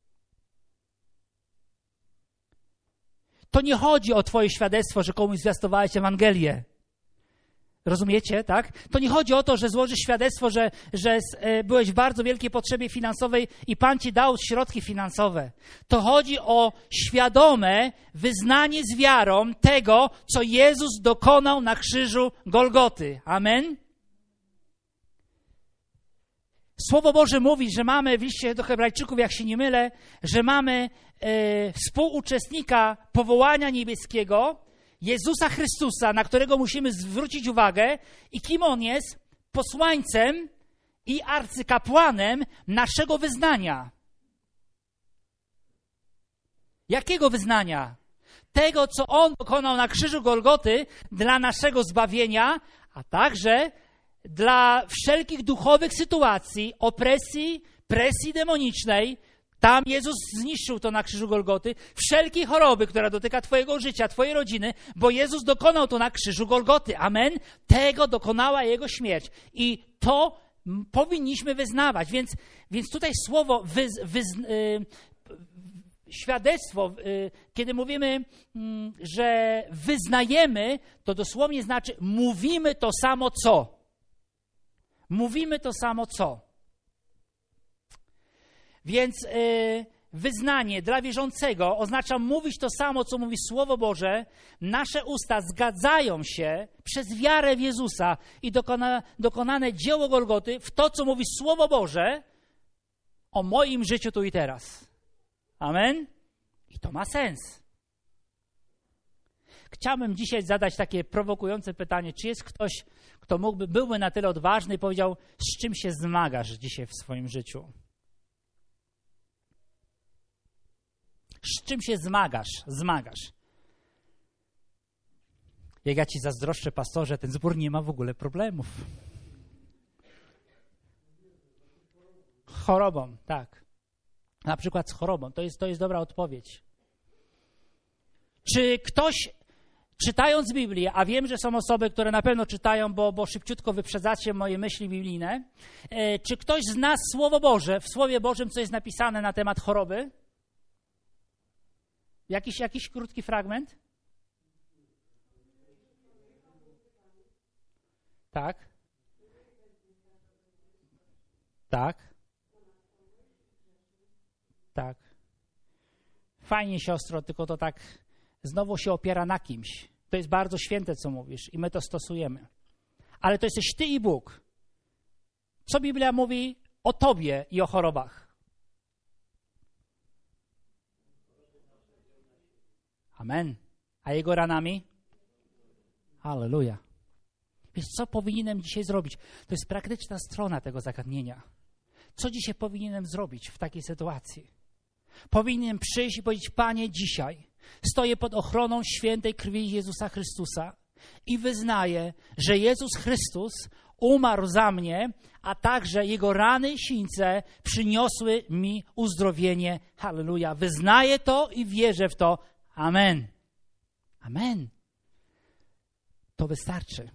A: To nie chodzi o twoje świadectwo, że komuś zwiastowałeś Ewangelię. Rozumiecie, tak? To nie chodzi o to, że złożysz świadectwo, że, że byłeś w bardzo wielkiej potrzebie finansowej i Pan ci dał środki finansowe. To chodzi o świadome wyznanie z wiarą tego, co Jezus dokonał na krzyżu Golgoty. Amen? Słowo Boże mówi, że mamy, w liście do Hebrajczyków, jak się nie mylę, że mamy e, współuczestnika powołania niebieskiego, Jezusa Chrystusa, na którego musimy zwrócić uwagę i kim On jest? Posłańcem i arcykapłanem naszego wyznania. Jakiego wyznania? Tego, co On dokonał na krzyżu Golgoty dla naszego zbawienia, a także dla wszelkich duchowych sytuacji, opresji, presji demonicznej. Tam Jezus zniszczył to na krzyżu Golgoty. Wszelkie choroby, która dotyka twojego życia, twojej rodziny, bo Jezus dokonał to na krzyżu Golgoty. Amen? Tego dokonała Jego śmierć. I to powinniśmy wyznawać. Więc, więc tutaj słowo wyz, wyz, yy, świadectwo, yy, kiedy mówimy, yy, że wyznajemy, to dosłownie znaczy mówimy to samo co. Mówimy to samo co. Więc yy, wyznanie dla wierzącego oznacza mówić to samo, co mówi Słowo Boże. Nasze usta zgadzają się przez wiarę w Jezusa i dokona, dokonane dzieło Golgoty w to, co mówi Słowo Boże o moim życiu tu i teraz. Amen? I to ma sens. chciałbym dzisiaj zadać takie prowokujące pytanie, czy jest ktoś, kto mógłby, byłby na tyle odważny i powiedział, z czym się zmagasz dzisiaj w swoim życiu? Z czym się zmagasz? Zmagasz. Jak ja ci zazdroszczę, pastorze, ten zbór nie ma w ogóle problemów. Chorobą, tak. Na przykład z chorobą. To jest, to jest dobra odpowiedź. Czy ktoś, czytając Biblię, a wiem, że są osoby, które na pewno czytają, bo, bo szybciutko wyprzedzacie moje myśli biblijne, e, czy ktoś zna Słowo Boże, w Słowie Bożym, co jest napisane na temat choroby? Jakiś, jakiś krótki fragment? Tak? Tak? Tak. Fajnie, siostro, tylko to tak znowu się opiera na kimś. To jest bardzo święte, co mówisz i my to stosujemy. Ale to jesteś ty i Bóg. Co Biblia mówi o tobie i o chorobach? Amen. A Jego ranami? Halleluja. Wiesz, co powinienem dzisiaj zrobić? To jest praktyczna strona tego zagadnienia. Co dzisiaj powinienem zrobić w takiej sytuacji? Powinienem przyjść i powiedzieć, Panie, dzisiaj stoję pod ochroną świętej krwi Jezusa Chrystusa i wyznaję, że Jezus Chrystus umarł za mnie, a także Jego rany i sińce przyniosły mi uzdrowienie. Halleluja. Wyznaję to i wierzę w to. Amen. Amen. To wystarczy.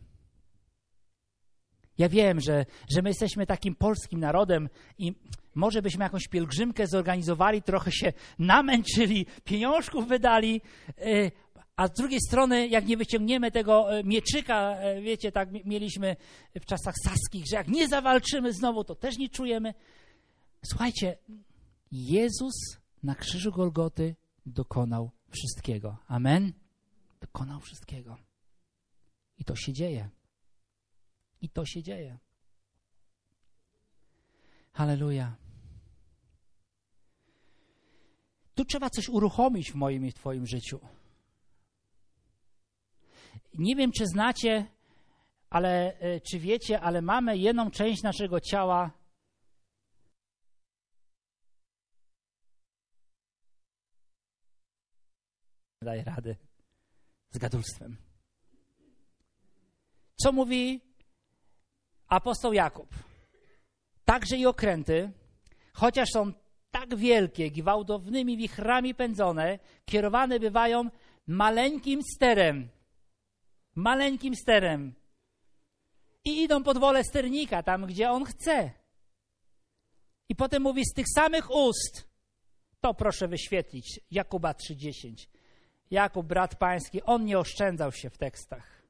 A: Ja wiem, że, że my jesteśmy takim polskim narodem i może byśmy jakąś pielgrzymkę zorganizowali, trochę się namęczyli, pieniążków wydali, a z drugiej strony, jak nie wyciągniemy tego mieczyka, wiecie, tak mieliśmy w czasach saskich, że jak nie zawalczymy znowu, to też nie czujemy. Słuchajcie, Jezus na krzyżu Golgoty dokonał wszystkiego. Amen? Dokonał wszystkiego. I to się dzieje. I to się dzieje. Halleluja. Tu trzeba coś uruchomić w moim i w twoim życiu. Nie wiem, czy znacie, ale czy wiecie, ale mamy jedną część naszego ciała, daje rady z gadulstwem. Co mówi apostoł Jakub? Także i okręty, chociaż są tak wielkie, gwałtownymi wichrami pędzone, kierowane bywają maleńkim sterem. Maleńkim sterem. I idą pod wolę sternika, tam gdzie on chce. I potem mówi, z tych samych ust, to proszę wyświetlić, Jakuba trzy dziesięć. Jakub, brat pański, on nie oszczędzał się w tekstach.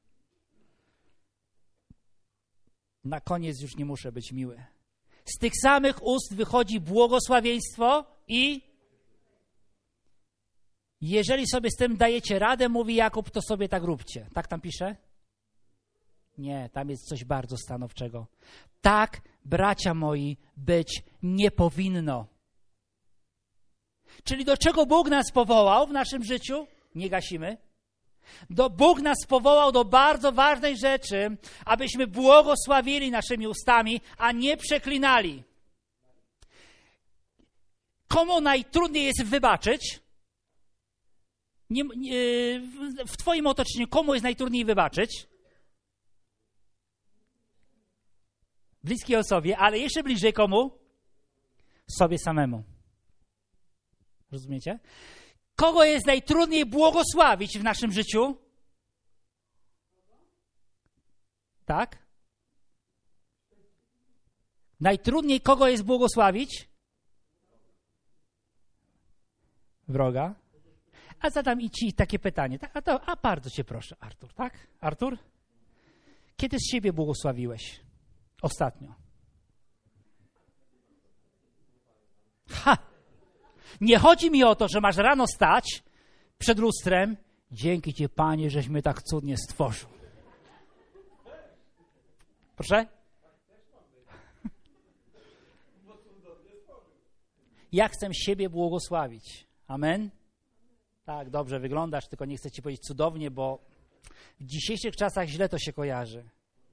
A: Na koniec już nie muszę być miły. Z tych samych ust wychodzi błogosławieństwo i jeżeli sobie z tym dajecie radę, mówi Jakub, to sobie tak róbcie. Tak tam pisze? Nie, tam jest coś bardzo stanowczego. Tak, bracia moi, być nie powinno. Czyli do czego Bóg nas powołał w naszym życiu? Nie gasimy. Do, Bóg nas powołał do bardzo ważnej rzeczy, abyśmy błogosławili naszymi ustami, a nie przeklinali. Komu najtrudniej jest wybaczyć? Nie, nie, w twoim otoczeniu komu jest najtrudniej wybaczyć? Bliskiej osobie, ale jeszcze bliżej komu? Sobie samemu. Rozumiecie? Kogo jest najtrudniej błogosławić w naszym życiu? Tak? Najtrudniej kogo jest błogosławić? Wroga. A zadam i ci takie pytanie. A, to, a bardzo cię proszę, Artur, tak? Artur? Kiedy z siebie błogosławiłeś? Ostatnio. Ha! Nie chodzi mi o to, że masz rano stać przed lustrem. Dzięki Ci, Panie, żeś mnie tak cudnie stworzył. Proszę? Ja chcę siebie błogosławić. Amen? Tak, dobrze wyglądasz, tylko nie chcę ci powiedzieć cudownie, bo w dzisiejszych czasach źle to się kojarzy.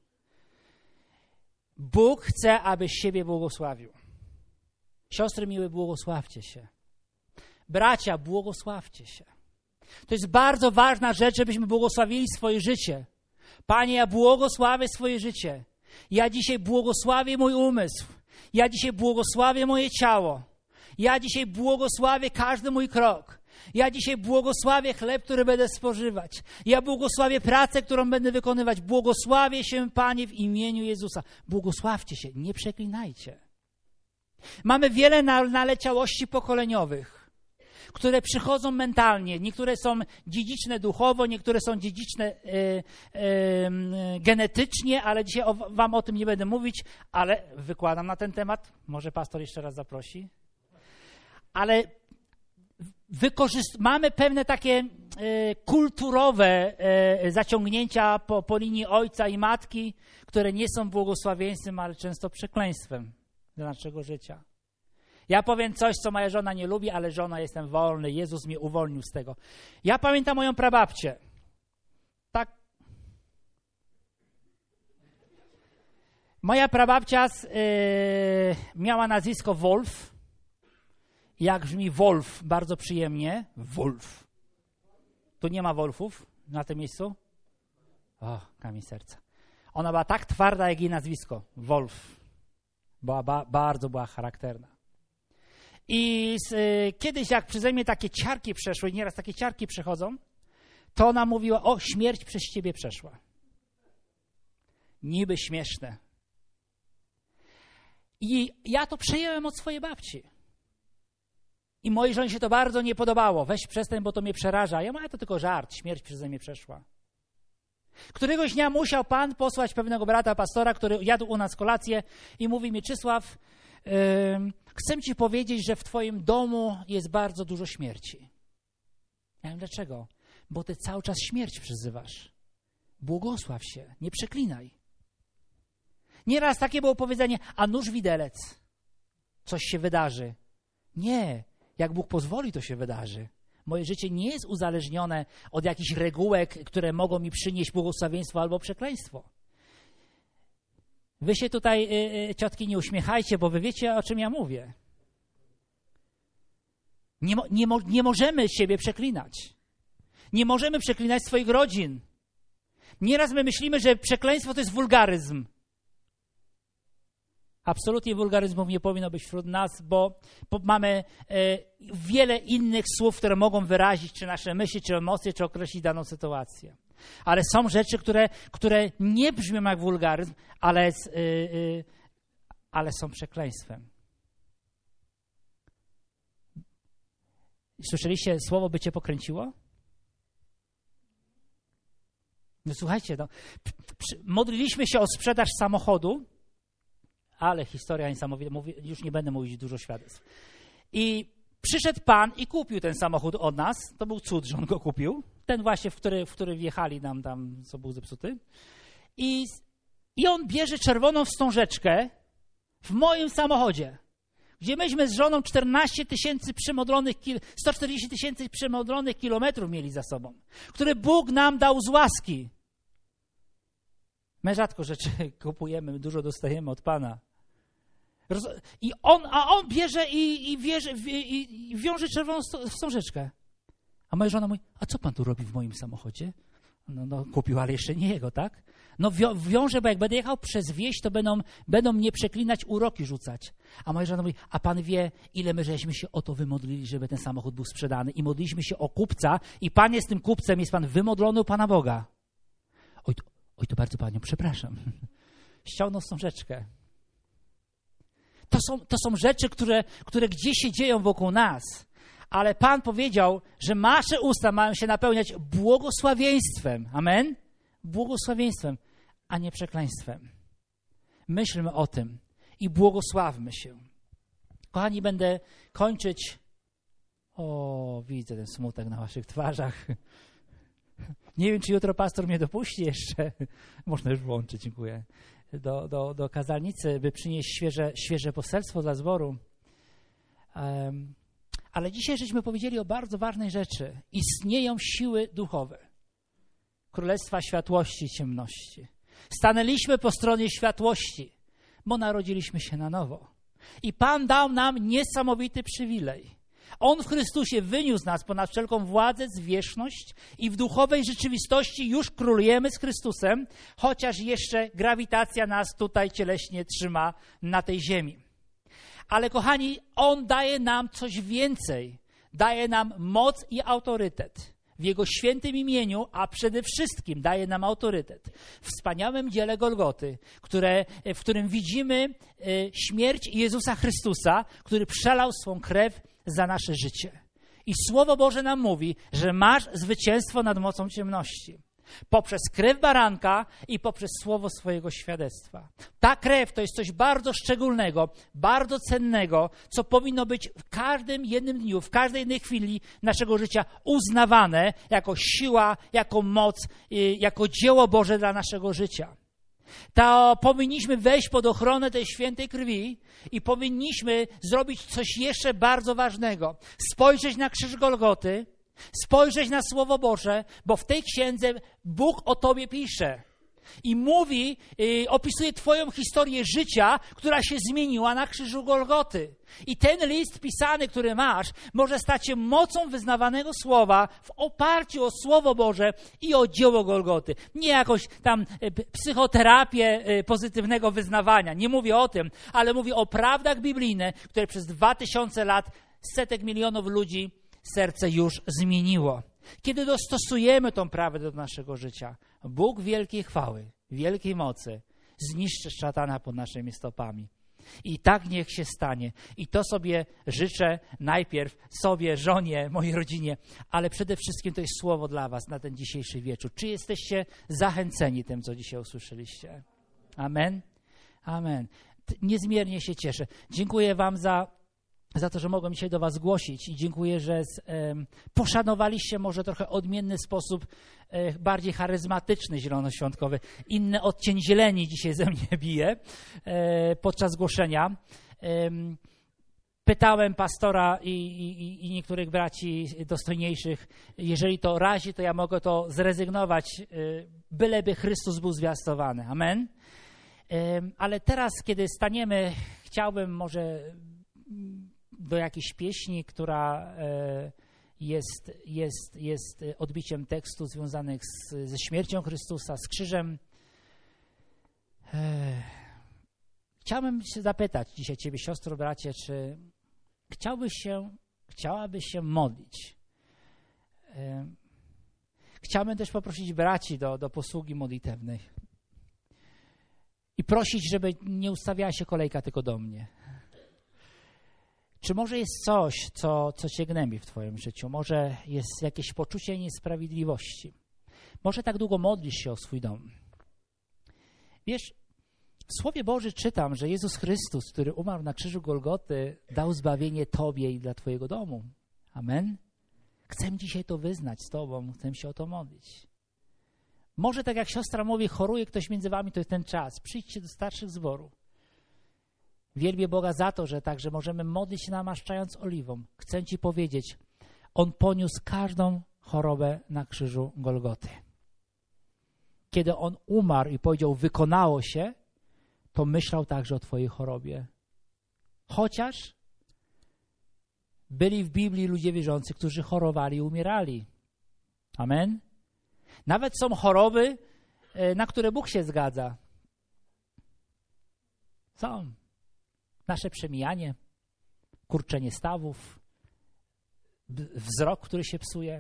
A: Bóg chce, abyś siebie błogosławił. Siostry miłe, błogosławcie się. Bracia, błogosławcie się. To jest bardzo ważna rzecz, żebyśmy błogosławili swoje życie. Panie, ja błogosławię swoje życie. Ja dzisiaj błogosławię mój umysł. Ja dzisiaj błogosławię moje ciało. Ja dzisiaj błogosławię każdy mój krok. Ja dzisiaj błogosławię chleb, który będę spożywać. Ja błogosławię pracę, którą będę wykonywać. Błogosławię się, Panie, w imieniu Jezusa. Błogosławcie się, nie przeklinajcie. Mamy wiele naleciałości pokoleniowych, które przychodzą mentalnie. Niektóre są dziedziczne duchowo, niektóre są dziedziczne e, e, genetycznie, ale dzisiaj o, wam o tym nie będę mówić, ale wykładam na ten temat. Może pastor jeszcze raz zaprosi. Ale wykorzyst- mamy pewne takie e, kulturowe e, zaciągnięcia po, po linii ojca i matki, które nie są błogosławieństwem, ale często przekleństwem dla naszego życia. Ja powiem coś, co moja żona nie lubi, ale żona, jestem wolny. Jezus mnie uwolnił z tego. Ja pamiętam moją prababcię. Tak. Moja prababcia z, yy, miała nazwisko Wolf. Jak brzmi Wolf, bardzo przyjemnie. Wolf. Tu nie ma Wolfów na tym miejscu? O, kamień serca. Ona była tak twarda, jak jej nazwisko. Wolf. Była, ba, bardzo była charakterna. I z, y, kiedyś, jak przeze mnie takie ciarki przeszły, nieraz takie ciarki przechodzą, to ona mówiła, o, śmierć przez ciebie przeszła. Niby śmieszne. I ja to przejęłem od swojej babci. I mojej żonie się to bardzo nie podobało. Weź przestań, bo to mnie przeraża. Ja mówię, to tylko żart, śmierć przeze mnie przeszła. Któregoś dnia musiał Pan posłać pewnego brata pastora, który jadł u nas kolację i mówi mi, Czysław, yy, chcę ci powiedzieć, że w twoim domu jest bardzo dużo śmierci. Ja wiem, dlaczego? Bo ty cały czas śmierć przyzywasz. Błogosław się, nie przeklinaj. Nieraz takie było powiedzenie, a nóż widelec, coś się wydarzy. Nie, jak Bóg pozwoli, to się wydarzy. Moje życie nie jest uzależnione od jakichś regułek, które mogą mi przynieść błogosławieństwo albo przekleństwo. Wy się tutaj, y, y, ciotki, nie uśmiechajcie, bo wy wiecie, o czym ja mówię. Nie, mo, nie, mo, nie możemy siebie przeklinać. Nie możemy przeklinać swoich rodzin. Nieraz my myślimy, że przekleństwo to jest wulgaryzm. Absolutnie wulgaryzmów nie powinno być wśród nas, bo, bo mamy e, wiele innych słów, które mogą wyrazić czy nasze myśli, czy emocje, czy określić daną sytuację. Ale są rzeczy, które, które nie brzmią jak wulgaryzm, ale, z, y, y, ale są przekleństwem. Słyszeliście słowo, by cię pokręciło? No słuchajcie, no, modliliśmy się o sprzedaż samochodu, ale historia niesamowita, mówię, już nie będę mówić dużo świadectw. I przyszedł Pan i kupił ten samochód od nas. To był cud, że on go kupił. Ten właśnie, w który, w który wjechali nam tam, co był zepsuty. I, I on bierze czerwoną wstążeczkę w moim samochodzie, gdzie myśmy z żoną czternaście tysięcy przemodlonych, sto czterdzieści tysięcy przemodlonych kilometrów mieli za sobą, które Bóg nam dał z łaski. My rzadko rzeczy kupujemy, dużo dostajemy od Pana. I on, a on bierze i, i, wierzy, i, i wiąże czerwoną wstążeczkę. A moja żona mówi, a co Pan tu robi w moim samochodzie? No, no kupił, ale jeszcze nie jego, tak? No wią, wiąże, bo jak będę jechał przez wieś, to będą, będą mnie przeklinać, uroki rzucać. A moja żona mówi, a Pan wie, ile my żeśmy się o to wymodlili, żeby ten samochód był sprzedany. I modliliśmy się o kupca i Pan jest tym kupcem, jest Pan wymodlony u Pana Boga. Oj, to, oj, to bardzo Panią przepraszam. Ściągnął wstążeczkę. To są, to są rzeczy, które, które gdzieś się dzieją wokół nas. Ale Pan powiedział, że nasze usta mają się napełniać błogosławieństwem. Amen? Błogosławieństwem, a nie przekleństwem. Myślmy o tym i błogosławmy się. Kochani, będę kończyć. O, widzę ten smutek na waszych twarzach. Nie wiem, czy jutro pastor mnie dopuści jeszcze. Można już włączyć, dziękuję. Do, do, do kazalnicy, by przynieść świeże, świeże poselstwo dla zboru. Um, Ale dzisiaj żeśmy powiedzieli o bardzo ważnej rzeczy. Istnieją siły duchowe. Królestwa światłości i ciemności. Stanęliśmy po stronie światłości, bo narodziliśmy się na nowo. I Pan dał nam niesamowity przywilej. On w Chrystusie wyniósł nas ponad wszelką władzę, zwierzchność i w duchowej rzeczywistości już królujemy z Chrystusem, chociaż jeszcze grawitacja nas tutaj cieleśnie trzyma na tej ziemi. Ale kochani, On daje nam coś więcej. Daje nam moc i autorytet w Jego świętym imieniu, a przede wszystkim daje nam autorytet w wspaniałym dziele Golgoty, które, w którym widzimy śmierć Jezusa Chrystusa, który przelał swą krew za nasze życie. I Słowo Boże nam mówi, że masz zwycięstwo nad mocą ciemności. Poprzez krew baranka i poprzez słowo swojego świadectwa. Ta krew to jest coś bardzo szczególnego, bardzo cennego, co powinno być w każdym jednym dniu, w każdej jednej chwili naszego życia uznawane jako siła, jako moc, jako dzieło Boże dla naszego życia. To powinniśmy wejść pod ochronę tej świętej krwi i powinniśmy zrobić coś jeszcze bardzo ważnego. Spojrzeć na krzyż Golgoty, spojrzeć na Słowo Boże, bo w tej księdze Bóg o Tobie pisze i mówi, yy, opisuje Twoją historię życia, która się zmieniła na krzyżu Golgoty. I ten list pisany, który masz, może stać się mocą wyznawanego słowa w oparciu o Słowo Boże i o dzieło Golgoty. Nie jakąś tam yy, psychoterapię yy, pozytywnego wyznawania, nie mówię o tym, ale mówię o prawdach biblijnych, które przez dwa tysiące lat setek milionów ludzi serce już zmieniło. Kiedy dostosujemy tą prawdę do naszego życia, Bóg wielkiej chwały, wielkiej mocy zniszczy szatana pod naszymi stopami. I tak niech się stanie. I to sobie życzę najpierw sobie, żonie, mojej rodzinie, ale przede wszystkim to jest słowo dla was na ten dzisiejszy wieczór. Czy jesteście zachęceni tym, co dzisiaj usłyszeliście? Amen? Amen. Niezmiernie się cieszę. Dziękuję wam za za to, że mogłem dzisiaj do was głosić i dziękuję, że z, e, poszanowaliście może trochę odmienny sposób, e, bardziej charyzmatyczny zielonoświątkowy. Inny odcień zieleni dzisiaj ze mnie bije e, podczas głoszenia. E, pytałem pastora i, i, i niektórych braci dostojniejszych, jeżeli to razi, to ja mogę to zrezygnować, e, byleby Chrystus był zwiastowany. Amen. E, ale teraz, kiedy staniemy, chciałbym może do jakiejś pieśni, która jest, jest, jest odbiciem tekstu związanych z, ze śmiercią Chrystusa, z krzyżem. Chciałbym się zapytać dzisiaj ciebie, siostro, bracie, czy chciałbyś się, chciałabyś się modlić? Chciałbym też poprosić braci do, do posługi modlitewnej i prosić, żeby nie ustawiała się kolejka tylko do mnie. Czy może jest coś, co, co cię gnębi w twoim życiu? Może jest jakieś poczucie niesprawiedliwości? Może tak długo modlisz się o swój dom? Wiesz, w Słowie Bożym czytam, że Jezus Chrystus, który umarł na krzyżu Golgoty, dał zbawienie tobie i dla twojego domu. Amen? Chcę dzisiaj to wyznać z tobą, chcę się o to modlić. Może tak jak siostra mówi, choruje ktoś między wami, to jest ten czas. Przyjdźcie do starszych zboru. Wielbię Boga za to, że także możemy modlić się namaszczając oliwą. Chcę ci powiedzieć, On poniósł każdą chorobę na krzyżu Golgoty. Kiedy On umarł i powiedział, wykonało się, to myślał także o twojej chorobie. Chociaż byli w Biblii ludzie wierzący, którzy chorowali i umierali. Amen? Nawet są choroby, na które Bóg się zgadza. Są. Nasze przemijanie, kurczenie stawów, wzrok, który się psuje.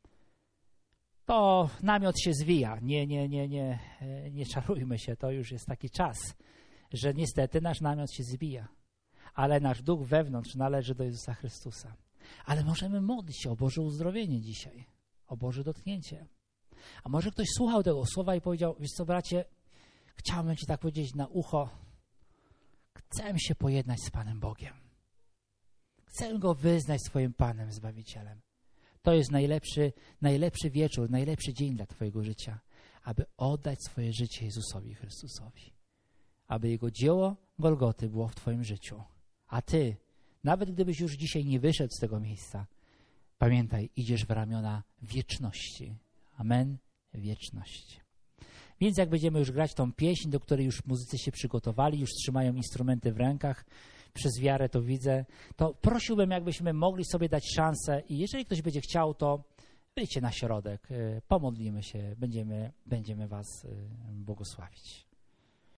A: To namiot się zwija. Nie, nie, nie, nie, nie czarujmy się. To już jest taki czas, że niestety nasz namiot się zwija. Ale nasz duch wewnątrz należy do Jezusa Chrystusa. Ale możemy modlić się o Boże uzdrowienie dzisiaj, o Boże dotknięcie. A może ktoś słuchał tego słowa i powiedział, wiesz co, bracie, chciałbym ci tak powiedzieć na ucho, chcę się pojednać z Panem Bogiem. Chcę Go wyznać swoim Panem, Zbawicielem. To jest najlepszy, najlepszy wieczór, najlepszy dzień dla twojego życia, aby oddać swoje życie Jezusowi Chrystusowi. Aby Jego dzieło Golgoty było w twoim życiu. A ty Nawet gdybyś już dzisiaj nie wyszedł z tego miejsca, pamiętaj, idziesz w ramiona wieczności. Amen. Wieczność. Więc jak będziemy już grać tą pieśń, do której już muzycy się przygotowali, już trzymają instrumenty w rękach, przez wiarę to widzę, to prosiłbym, jakbyśmy mogli sobie dać szansę i jeżeli ktoś będzie chciał, to wyjdźcie na środek, pomodlimy się, będziemy, będziemy was błogosławić.